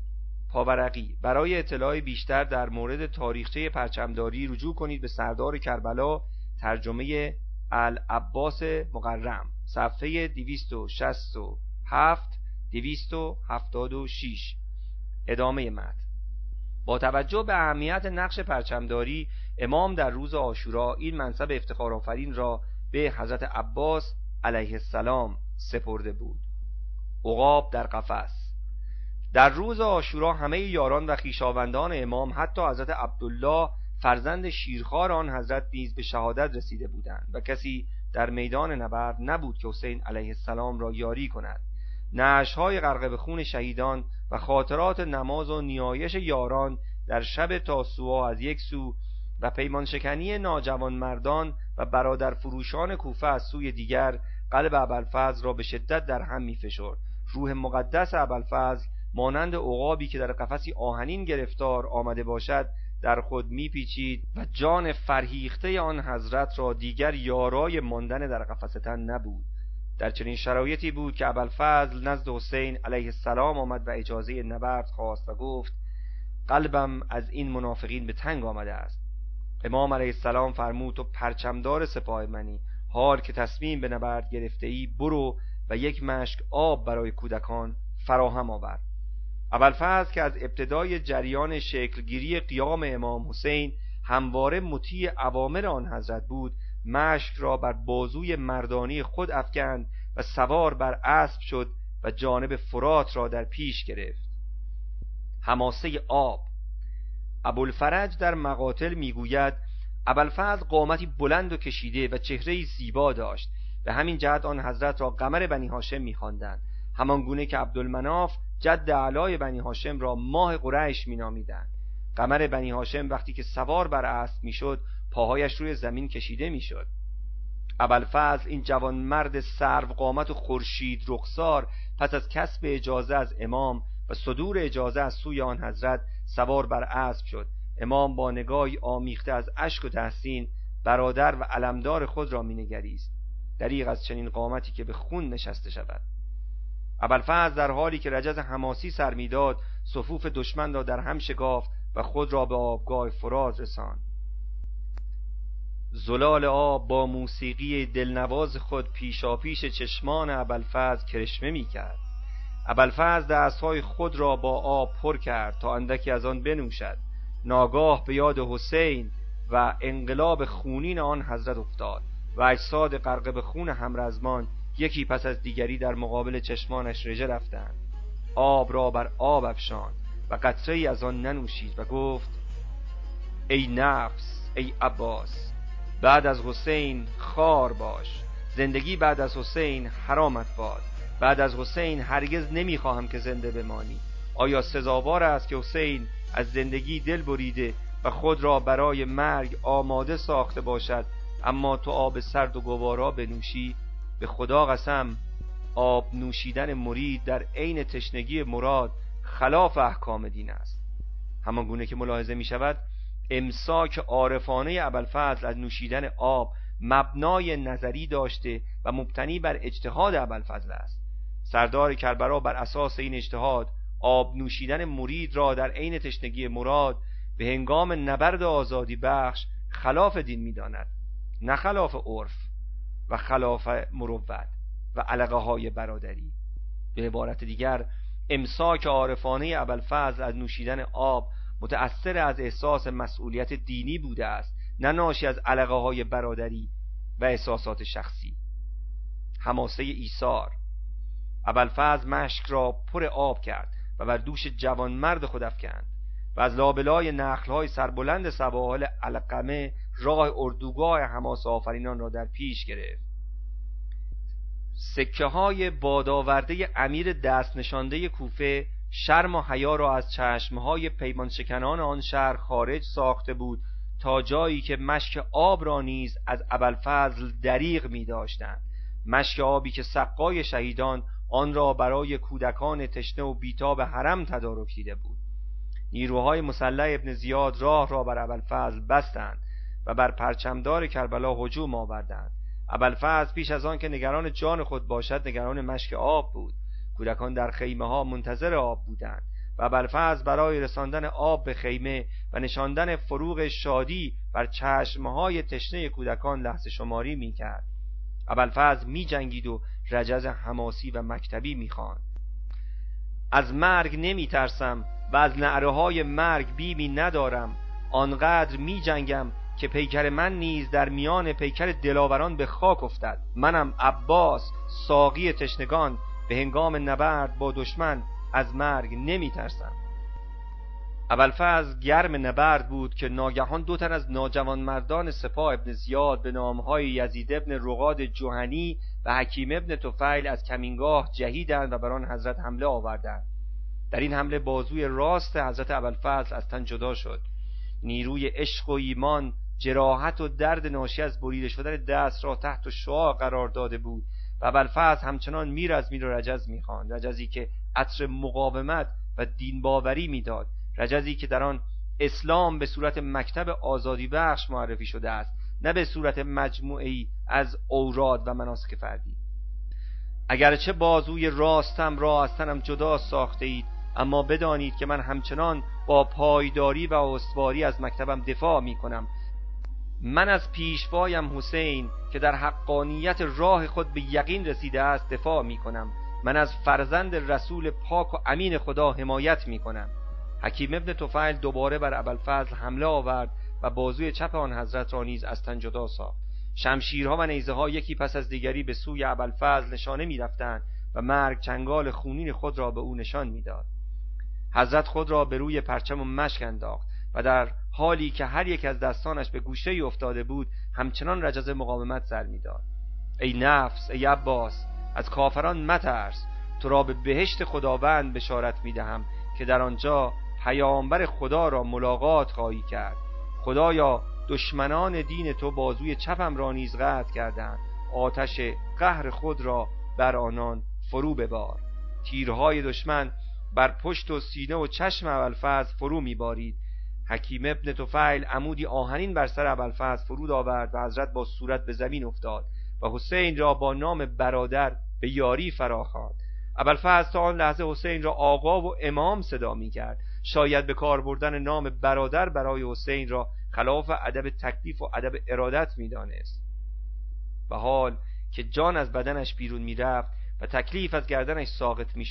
پاورقی: برای اطلاع بیشتر در مورد تاریخچه پرچمداری رجوع کنید به سردار کربلا، ترجمه العباس مقرم، صفحه دویست و شصت و هفت دویست و هفتاد و شش. ادامه متن. با توجه به اهمیت نقش پرچمداری، امام در روز عاشورا این منصب افتخارآفرین را به حضرت عباس علیه السلام سپرده بود. عقاب در قفس. در روز عاشورا همه یاران و خویشاوندان امام، حتی حضرت عبدالله فرزند شیرخوار آن حضرت نیز به شهادت رسیده بودند و کسی در میدان نبرد نبود که حسین علیه السلام را یاری کند. نعش‌های غرقه به خون شهیدان و خاطرات نماز و نیایش یاران در شب تاسوعا از یک سو و پیمان شکنی ناجوان مردان و برادر فروشان کوفه از سوی دیگر قلب ابوالفضل را به شدت در هم می‌فشرد. روح مقدس ابوالفضل مانند عقابی که در قفسی آهنین گرفتار آمده باشد در خود میپیچید و جان فرهیخته آن حضرت را دیگر یارای ماندن در قفس تن نبود. در چنین شرایطی بود که ابوالفضل نزد حسین علیه السلام آمد و اجازه نبرد خواست و گفت: قلبم از این منافقین به تنگ آمده است. امام علیه السلام فرمود: تو پرچمدار سپاه منی، حال که تصمیم به نبرد گرفته ای برو و یک مشک آب برای کودکان فراهم آور. ابوالفضل که از ابتدای جریان شکلگیری قیام امام حسین همواره مطیع اوامر آن حضرت بود، مشک را بر بازوی مردانی خود افکند و سوار بر اسب شد و جانب فرات را در پیش گرفت. حماسه آب. ابوالفرج در مقاتل میگوید: ابوالفضل قامتی بلند و کشیده و چهره‌ای زیبا داشت، به همین جهت آن حضرت را قمر بنی هاشم می‌خواندند، همان گونه که عبدالمناف جد اعلای بنی هاشم را ماه قریش می‌نامیدند. قمر بنی هاشم وقتی که سوار بر اسب میشد پاهایش روی زمین کشیده میشد. ابوالفضل این جوان مرد سرو قامت و خورشید رخسار پس از کسب اجازه از امام و صدور اجازه از سوی آن حضرت سوار بر اسب شد. امام با نگاهی آمیخته از اشک و تحسین برادر و علمدار خود را مینگریست. دریغ از چنین قامتی که به خون نشسته شود. ابوالفضل در حالی که رجز حماسی سر میداد صفوف دشمن را در هم شکافت و خود را به آبگاه فرات رساند. زلال آب با موسیقی دلنواز خود پیشاپیش چشمان ابوالفضل کرشمه می‌کرد. ابوالفضل دستهای خود را با آب پر کرد تا اندکی از آن بنوشد. ناگاه به یاد حسین و انقلاب خونین آن حضرت افتاد و اجساد غرقه به خون همرزمان یکی پس از دیگری در مقابل چشمانش رژه رفتند. آب را بر آب افشاند و قطره‌ای از آن ننوشید و گفت: ای نفس، ای عباس، بعد از حسین خار باش. زندگی بعد از حسین حرامت باد. بعد از حسین هرگز نمیخواهم که زنده بمانی. آیا سزاوار است که حسین از زندگی دل بریده و خود را برای مرگ آماده ساخته باشد، اما تو آب سرد و گوارا بنوشی؟ به خدا قسم، آب نوشیدن مرید در عین تشنگی مراد خلاف احکام دین است. همان گونه که ملاحظه می شود، امساک عارفانه ابوالفضل از نوشیدن آب مبنای نظری داشته و مبتنی بر اجتهاد ابوالفضل است. سردار کربلا بر اساس این اجتهاد آب نوشیدن مرید را در عین تشنگی مراد به هنگام نبرد آزادی بخش خلاف دین می داند، نه خلاف عرف و خلاف مروت و علقه های برادری. به عبارت دیگر، امساک عارفانه ابوالفضل از نوشیدن آب متأثر از احساس مسئولیت دینی بوده است، نه ناشی از علقه های برادری و احساسات شخصی. حماسه ایثار. ابوالفضل مشک را پر آب کرد و بر دوش جوانمرد خود افکند و از لابلای نخل‌های سربلند سواحل علقمه راه اردوگاه حماسه آفرینان را در پیش گرفت. سکه های بادآورده امیر دست نشانده کوفه شرم و حیا را از چشمهای پیمان شکنان آن شهر خارج ساخته بود، تا جایی که مشک آب را نیز از ابوالفضل دریغ می داشتند. مشک آبی که سقای شهیدان آن را برای کودکان تشنه و بیتاب حرم تدارک دیده بود. نیروهای مسلح ابن زیاد راه را بر ابوالفضل بستند و بر پرچمدار کربلا هجوم آوردند. ابوالفضل پیش از آن که نگران جان خود باشد نگران مشک آب بود. کودکان در خیمه ها منتظر آب بودند و ابوالفضل برای رساندن آب به خیمه و نشاندن فروغ شادی بر چشمهای تشنه کودکان لحظه شماری می کرد. ابوالفضل می جنگید و رجز حماسی و مکتبی می خواند: از مرگ نمی ترسم و از نعره های مرگ بیمی ندارم. آنقدر می جنگم که پیکر من نیز در میان پیکر دلاوران به خاک افتد. منم عباس، ساقی تشنگان. به هنگام نبرد با دشمن از مرگ نمی ترسم. ابوالفضل گرم نبرد بود که ناگهان دو تن از ناجوانمردان سپاه ابن زیاد به نامهای یزید ابن رقاد جهنی و حکیم ابن طفیل از کمینگاه جهیدند و بر آن حضرت حمله آوردند. در این حمله بازوی راست حضرت ابوالفضل از تن جدا شد. نیروی عشق و ایمان جراحت و درد ناشی از بریده شدن دست را تحت شعاع قرار داده بود و ابوالفضل همچنان میر از میر و رجز می‌خواند، رجزی که عطر مقاومت و دین باوری میداد، رجزی که در آن اسلام به صورت مکتب آزادی بخش معرفی شده است، نه به صورت مجموعه‌ای از اوراد و مناسک فردی. اگرچه بازوی راستم را از تنم جدا ساخته اید، اما بدانید که من همچنان با پایداری و استواری از مکتبم دفاع می کنم. من از پیشوایم حسین که در حقانیت راه خود به یقین رسیده است دفاع می کنم. من از فرزند رسول پاک و امین خدا حمایت می کنم. حکیم ابن طفیل دوباره بر ابوالفضل حمله آورد و بازوی چپ آن حضرت را نیز از تن جدا ساخت. شمشیرها و نیزه ها یکی پس از دیگری به سوی ابوالفضل نشانه می رفتند و مرگ چنگال خونین خود را به او نشان می داد. حضرت خود را به روی پرچم و مشک انداخت و در حالی که هر یک از دستانش به گوشه ای افتاده بود همچنان رجز مقاومت سر می داد. ای نفس، ای عباس، از کافران مترس. تو را به بهشت خداوند بشارت می دهم که در آنجا پیامبر خدا را ملاقات خواهی کرد. خدایا، دشمنان دین تو بازوی چپم را نیز قطع کردند. آتش قهر خود را بر آنان فرو ببار. تیرهای دشمن بر پشت و سینه و چشم ابوالفضل فرو میبارید. حکیم ابن طفیل عمودی آهنین بر سر ابوالفضل فرود آورد و حضرت با صورت به زمین افتاد و حسین را با نام برادر به یاری فراخواند. ابوالفضل تا آن لحظه حسین را آقا و امام صدا میکرد. شاید به کار بردن نام برادر برای حسین را خلاف ادب تکلیف و ادب ارادت میدانست. و حال که جان از بدنش بیرون میرفت و تکلیف از گردنش ساقط میشد،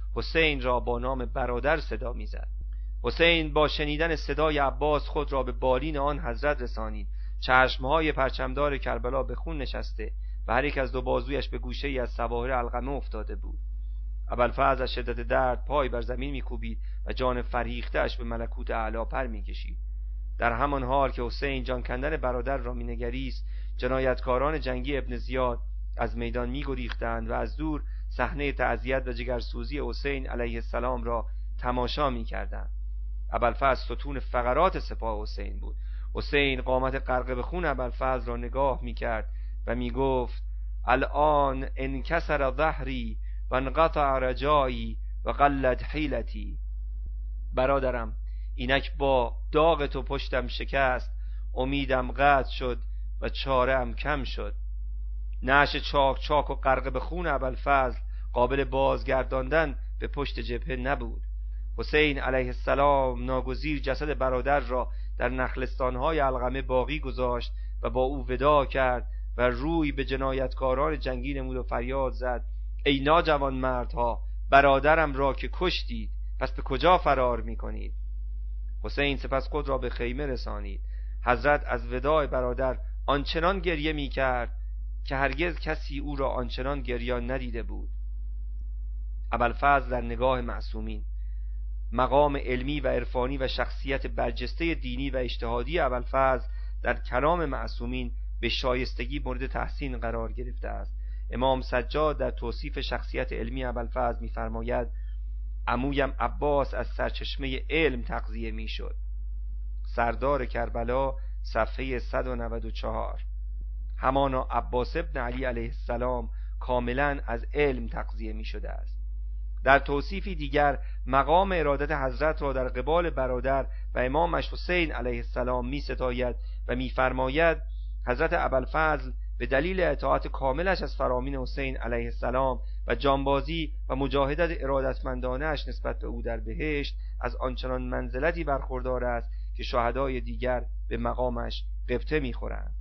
حسین را با نام برادر صدا میزد. حسین با شنیدن صدای عباس خود را به بالین آن حضرت رسانید. چشمهای پرچمدار کربلا به خون نشسته و هر یک از دو بازویش به گوشه‌ای از سواحل علقمه افتاده بود. ابوالفضل از شدت درد پای بر زمین میکوبید و جان فرهیخته‌اش به ملکوت اعلی پر میکشید. در همان حال که حسین جان کندن برادر را مینگریست، جنایتکاران جنگی ابن زیاد از میدان میگریختند و از دور صحنه تعزیت و جگرسوزی حسین علیه السلام را تماشا میکردند. ابوالفضل ستون فقرات سپاه حسین بود. حسین قامت غرق به خون ابوالفضل را نگاه میکرد و میگفت: الان انکسر ظهری و انقطع رجایی و قلت حیلتی. برادرم، اینک با داغ تو پشتم شکست، امیدم قطع شد و چاره ام کم شد. نعش چاک چاک و غرق به خون ابوالفضل قابل بازگرداندن به پشت جبهه نبود. حسین علیه السلام ناگزیر جسد برادر را در نخلستانهای علقمه باقی گذاشت و با او وداع کرد و روی به جنایتکاران جنگی نمود و فریاد زد: ای ناجوان مردها، برادرم را که کشتید، پس به کجا فرار می کنید؟ حسین سپس خود را به خیمه رسانید. حضرت از وداع برادر آنچنان گریه می کرد که هرگز کسی او را آنچنان گریان ندیده بود. ابوالفضل در نگاه معصومین، مقام علمی و عرفانی و شخصیت برجسته دینی و اجتهادی ابوالفضل در کلام معصومین به شایستگی مورد تحسین قرار گرفته است. امام سجاد در توصیف شخصیت علمی ابوالفضل می‌فرماید: عمویم عباس از سرچشمه علم تغذیه می‌شد. سردار کربلا، صفحه صد و نود و چهار. همانا عباس ابن علی علیه السلام کاملا از علم تغذیه می‌شده است. در توصیفی دیگر مقام ارادت حضرت را در قبال برادر و امامش حسین علیه السلام می ستاید و می فرماید: حضرت ابوالفضل به دلیل اطاعت کاملش از فرامین حسین علیه السلام و جانبازی و مجاهدت ارادتمندانه‌اش نسبت به او در بهشت از آنچنان منزلتی برخوردار است که شهدای دیگر به مقامش غبطه می خورند.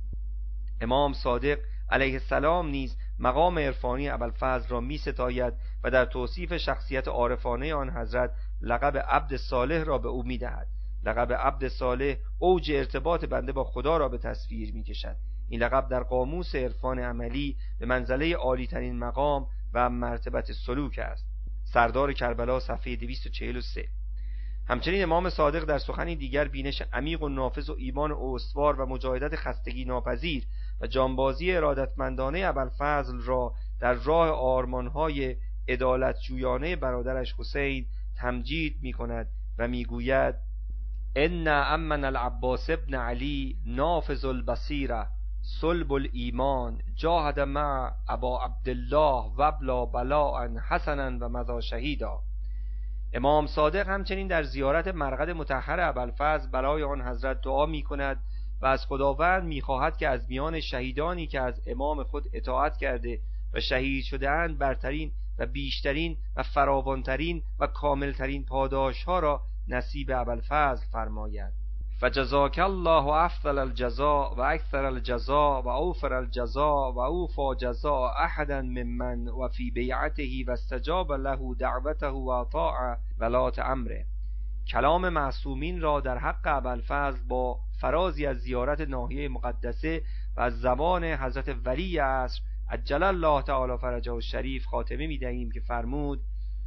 امام صادق علیه السلام نیز مقام عرفانی ابوالفضل را می ستاید و در توصیف شخصیت عارفانه آن حضرت لقب عبد صالح را به او می دهد. لقب عبد صالح اوج ارتباط بنده با خدا را به تصویر می کشد. این لقب در قاموس عرفان عملی به منزله عالی ترین مقام و مرتبت سلوک است. سردار کربلا، صفحه دویست و چهل و سه. همچنین امام صادق در سخنی دیگر بینش عمیق و نافذ و ایمان استوار و مجاهدت خستگی ناپذیر و جانبازی ارادتمندانه ابوالفضل را در راه آرمانهای عدالت جویانه برادرش حسین تمجید می کند و می گوید: ان امن العباس ابن علی نافذ البصیره صلب الایمان جاهد مع ابا عبدالله و ابلا بلاء حسنا و مضی شهیدا. امام صادق همچنین در زیارت مرقد مطهر ابوالفضل برای آن حضرت دعا می کند و از خداوند می خواهد که از میان شهیدانی که از امام خود اطاعت کرده و شهید شده اند برترین و بیشترین و فراوانترین و کاملترین پاداش ها را نصیب ابوالفضل فرماید. فجزاک الله افضل الجزاء و اکثر الجزاء و اوفر الجزاء و اوفا جزاء احدا ممن و فی بیعته و استجاب له دعوته و اطاع ولات امره. کلام معصومین را در حق ابوالفضل با فرازی از زیارت ناحیه مقدسه و از زبان حضرت ولی عصر عجل الله تعالی فرجه الشریف خاتمه می دهیم که فرمود: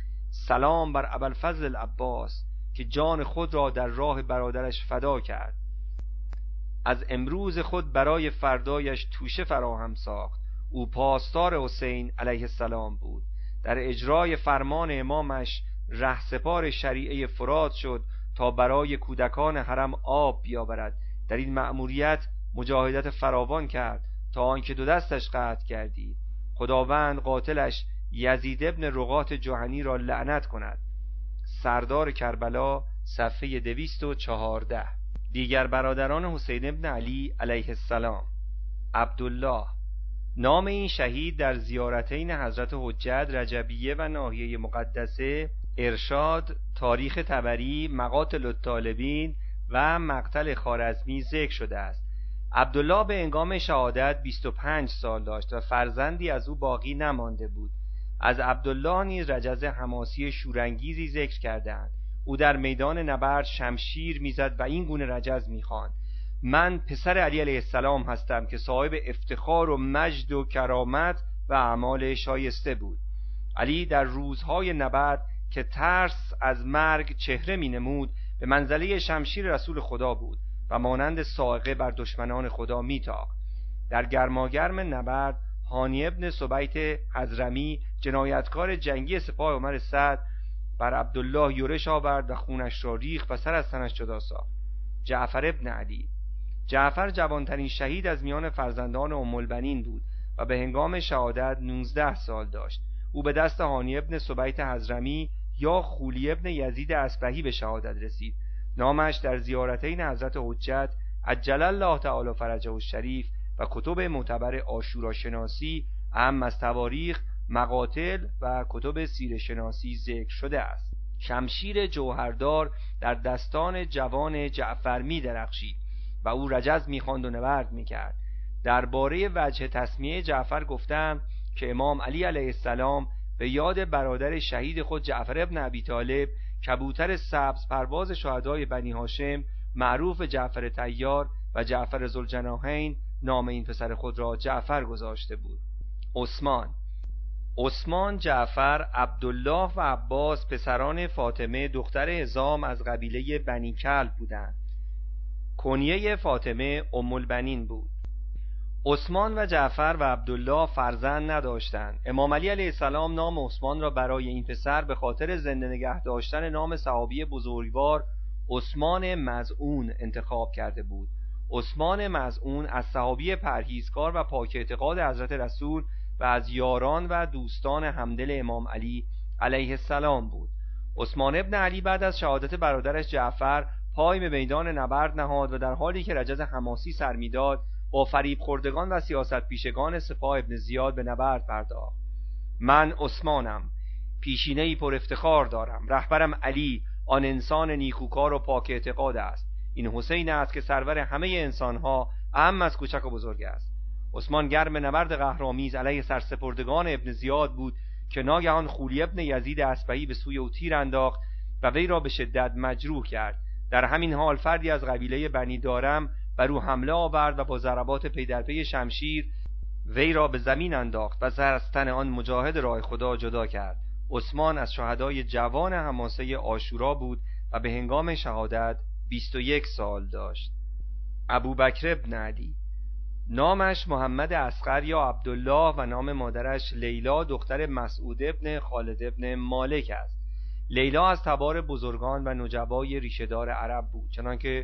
سلام بر ابوالفضل العباس که جان خود را در راه برادرش فدا کرد. از امروز خود برای فردایش توشه فراهم ساخت. او پاسدار حسین علیه السلام بود. در اجرای فرمان امامش رهسپار شریعه فرات شد تا برای کودکان حرم آب بیاورد. در این مأموریت مجاهدت فراوان کرد تا آنکه دو دستش قطع گردید. خداوند قاتلش یزید ابن رقات جهنی را لعنت کند. سردار کربلا، صفحه دویست و چهارده. دیگر برادران حسین ابن علی علیه السلام: عبدالله. نام این شهید در زیارتین حضرت حجت، رجبیه و ناحیه مقدسه، ارشاد، تاریخ طبری، مقاتل الطالبین و مقتل خوارزمی ذکر شده است. عبدالله به هنگام شهادت بیست و پنج سال داشت و فرزندی از او باقی نمانده بود. از عبدالله نیز رجز حماسی شورانگیزی ذکر کردند. او در میدان نبرد شمشیر میزد و این گونه رجز میخواند: من پسر علی علیه السلام هستم که صاحب افتخار و مجد و کرامت و اعمال شایسته بود. علی در روزهای نبرد که ترس از مرگ چهره می نمود به منزله شمشیر رسول خدا بود و مانند صاعقه بر دشمنان خدا می تاخت. در گرماگرم نبرد هانی ابن سبیت حضرمی جنایتکار جنگی سپاه عمر سعد بر عبدالله یورش آورد و خونش را ریخت و سر از تنش جدا ساخت. جعفر ابن علی جعفر جوانترین شهید از میان فرزندان ام البنین بود و به هنگام شهادت نوزده سال داشت. او به دست هانی ابن سبیت حضرمی یا خولی ابن یزید اصبهی به شهادت رسید. نامش در زیارتین حضرت حجت عجل الله تعالی فرجه الشریف و کتب معتبر عاشورا شناسی، اهم از تواریخ، مقاتل و کتب سیره شناسی ذکر شده است. شمشیر جوهردار در دستان جوان جعفر می درخشید و او رجز می خواند و نبرد می کرد. درباره وجه تسمیه جعفر گفتم که امام علی علیه السلام به یاد برادر شهید خود جعفر ابن ابی طالب، کبوتر سبز پرواز شهدای بنی هاشم، معروف جعفر طیار و جعفر ذوالجناحین، نام این پسر خود را جعفر گذاشته بود. عثمان عثمان، جعفر، عبدالله و عباس پسران فاطمه دختر حزام از قبیله بنی کلب بودند. کنیه فاطمه ام البنین بود. عثمان و جعفر و عبدالله فرزند نداشتند. امام علی علیه السلام نام عثمان را برای این پسر به خاطر زنده نگه داشتن نام صحابی بزرگوار عثمان مظعون انتخاب کرده بود. عثمان مظعون از صحابی پرهیزکار و پاک اعتقاد حضرت رسول و از یاران و دوستان همدل امام علی علیه السلام بود. عثمان ابن علی بعد از شهادت برادرش جعفر پای به میدان نبرد نهاد و در حالی که رجز حماسی سر میداد با فریب خوردگان و سیاست پیشگان سپاه ابن زیاد به نبرد پرداخت. من عثمانم، پیشینه‌ای پر افتخار دارم. رهبرم علی آن انسان نیکوکار و پاک اعتقاد است. این حسین است که سرور همه انسانها، اهم از کوچک و بزرگ است. عثمان گرم نبرد قهرآمیز علیه سرسپردگان ابن زیاد بود که ناگهان خولی ابن یزید اصبهی به سوی او تیر انداخت و وی را به شدت مجروح کرد. در همین حال فردی از قبیله بنی دارم بر او حمله آورد و با ضربات پی در پی شمشیر وی را به زمین انداخت و سر از تن آن مجاهد راه خدا جدا کرد. عثمان از شهدای جوان حماسه عاشورا بود و به هنگام شهادت بیست و یک سال داشت. ابوبکر ابن علی نامش محمد اصغر یا عبدالله و نام مادرش لیلا دختر مسعود ابن خالد ابن مالک است. لیلا از تبار بزرگان و نجبای ریشه‌دار عرب بود، چنانکه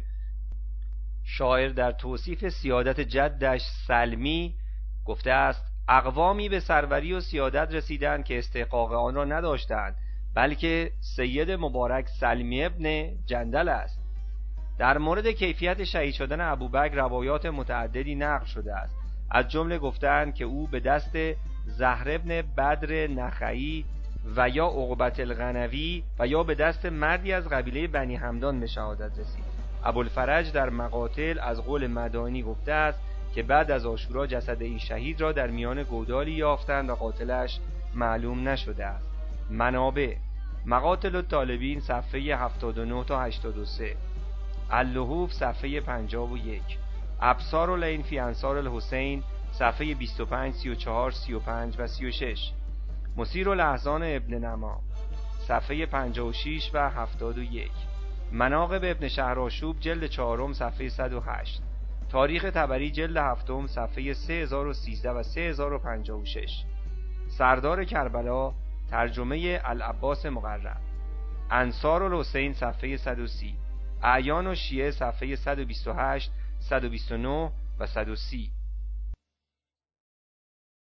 شاعر در توصیف سیادت جدش سلمی گفته است: اقوامی به سروری و سیادت رسیدند که استحقاق آن را نداشتند، بلکه سید مبارک سلمی ابن جندل است. در مورد کیفیت شهید شدن ابوبکر روایات متعددی نقل شده است. از جمله گفتند که او به دست زهر ابن بدر نخعی و یا عقبة الغنوی و یا به دست مردی از قبیله بنی همدان به شهادت رسید. ابوالفرج در مقاتل از قول مدانی گفته است که بعد از عاشورا جسد این شهید را در میان گودالی یافتند و قاتلش معلوم نشده است. منابع: مقاتل الطالبین صفحه هفتاد و نه تا هشتاد و سه، اللحوف صفحه پنجاه و یک، ابصار العین فی انصار الحسین صفحه بیست و پنج، سی و چهار، سی و پنج و سی و شش، مسیر الاحزان ابن نما صفحه پنجاه و شش و هفتاد و یک، مناقب ابن شهرآشوب جلد چهارم صفحه صد و هشت، تاریخ طبری جلد هفتم صفحه سه هزار و سیزده و سه هزار و پنجاه و شش، سردار کربلا ترجمه العباس مقرم، انصار الحسین صفحه صد و سی، اعیان و شیعه صفحه صد و بیست و هشت، صد و بیست و نه و صد و سی.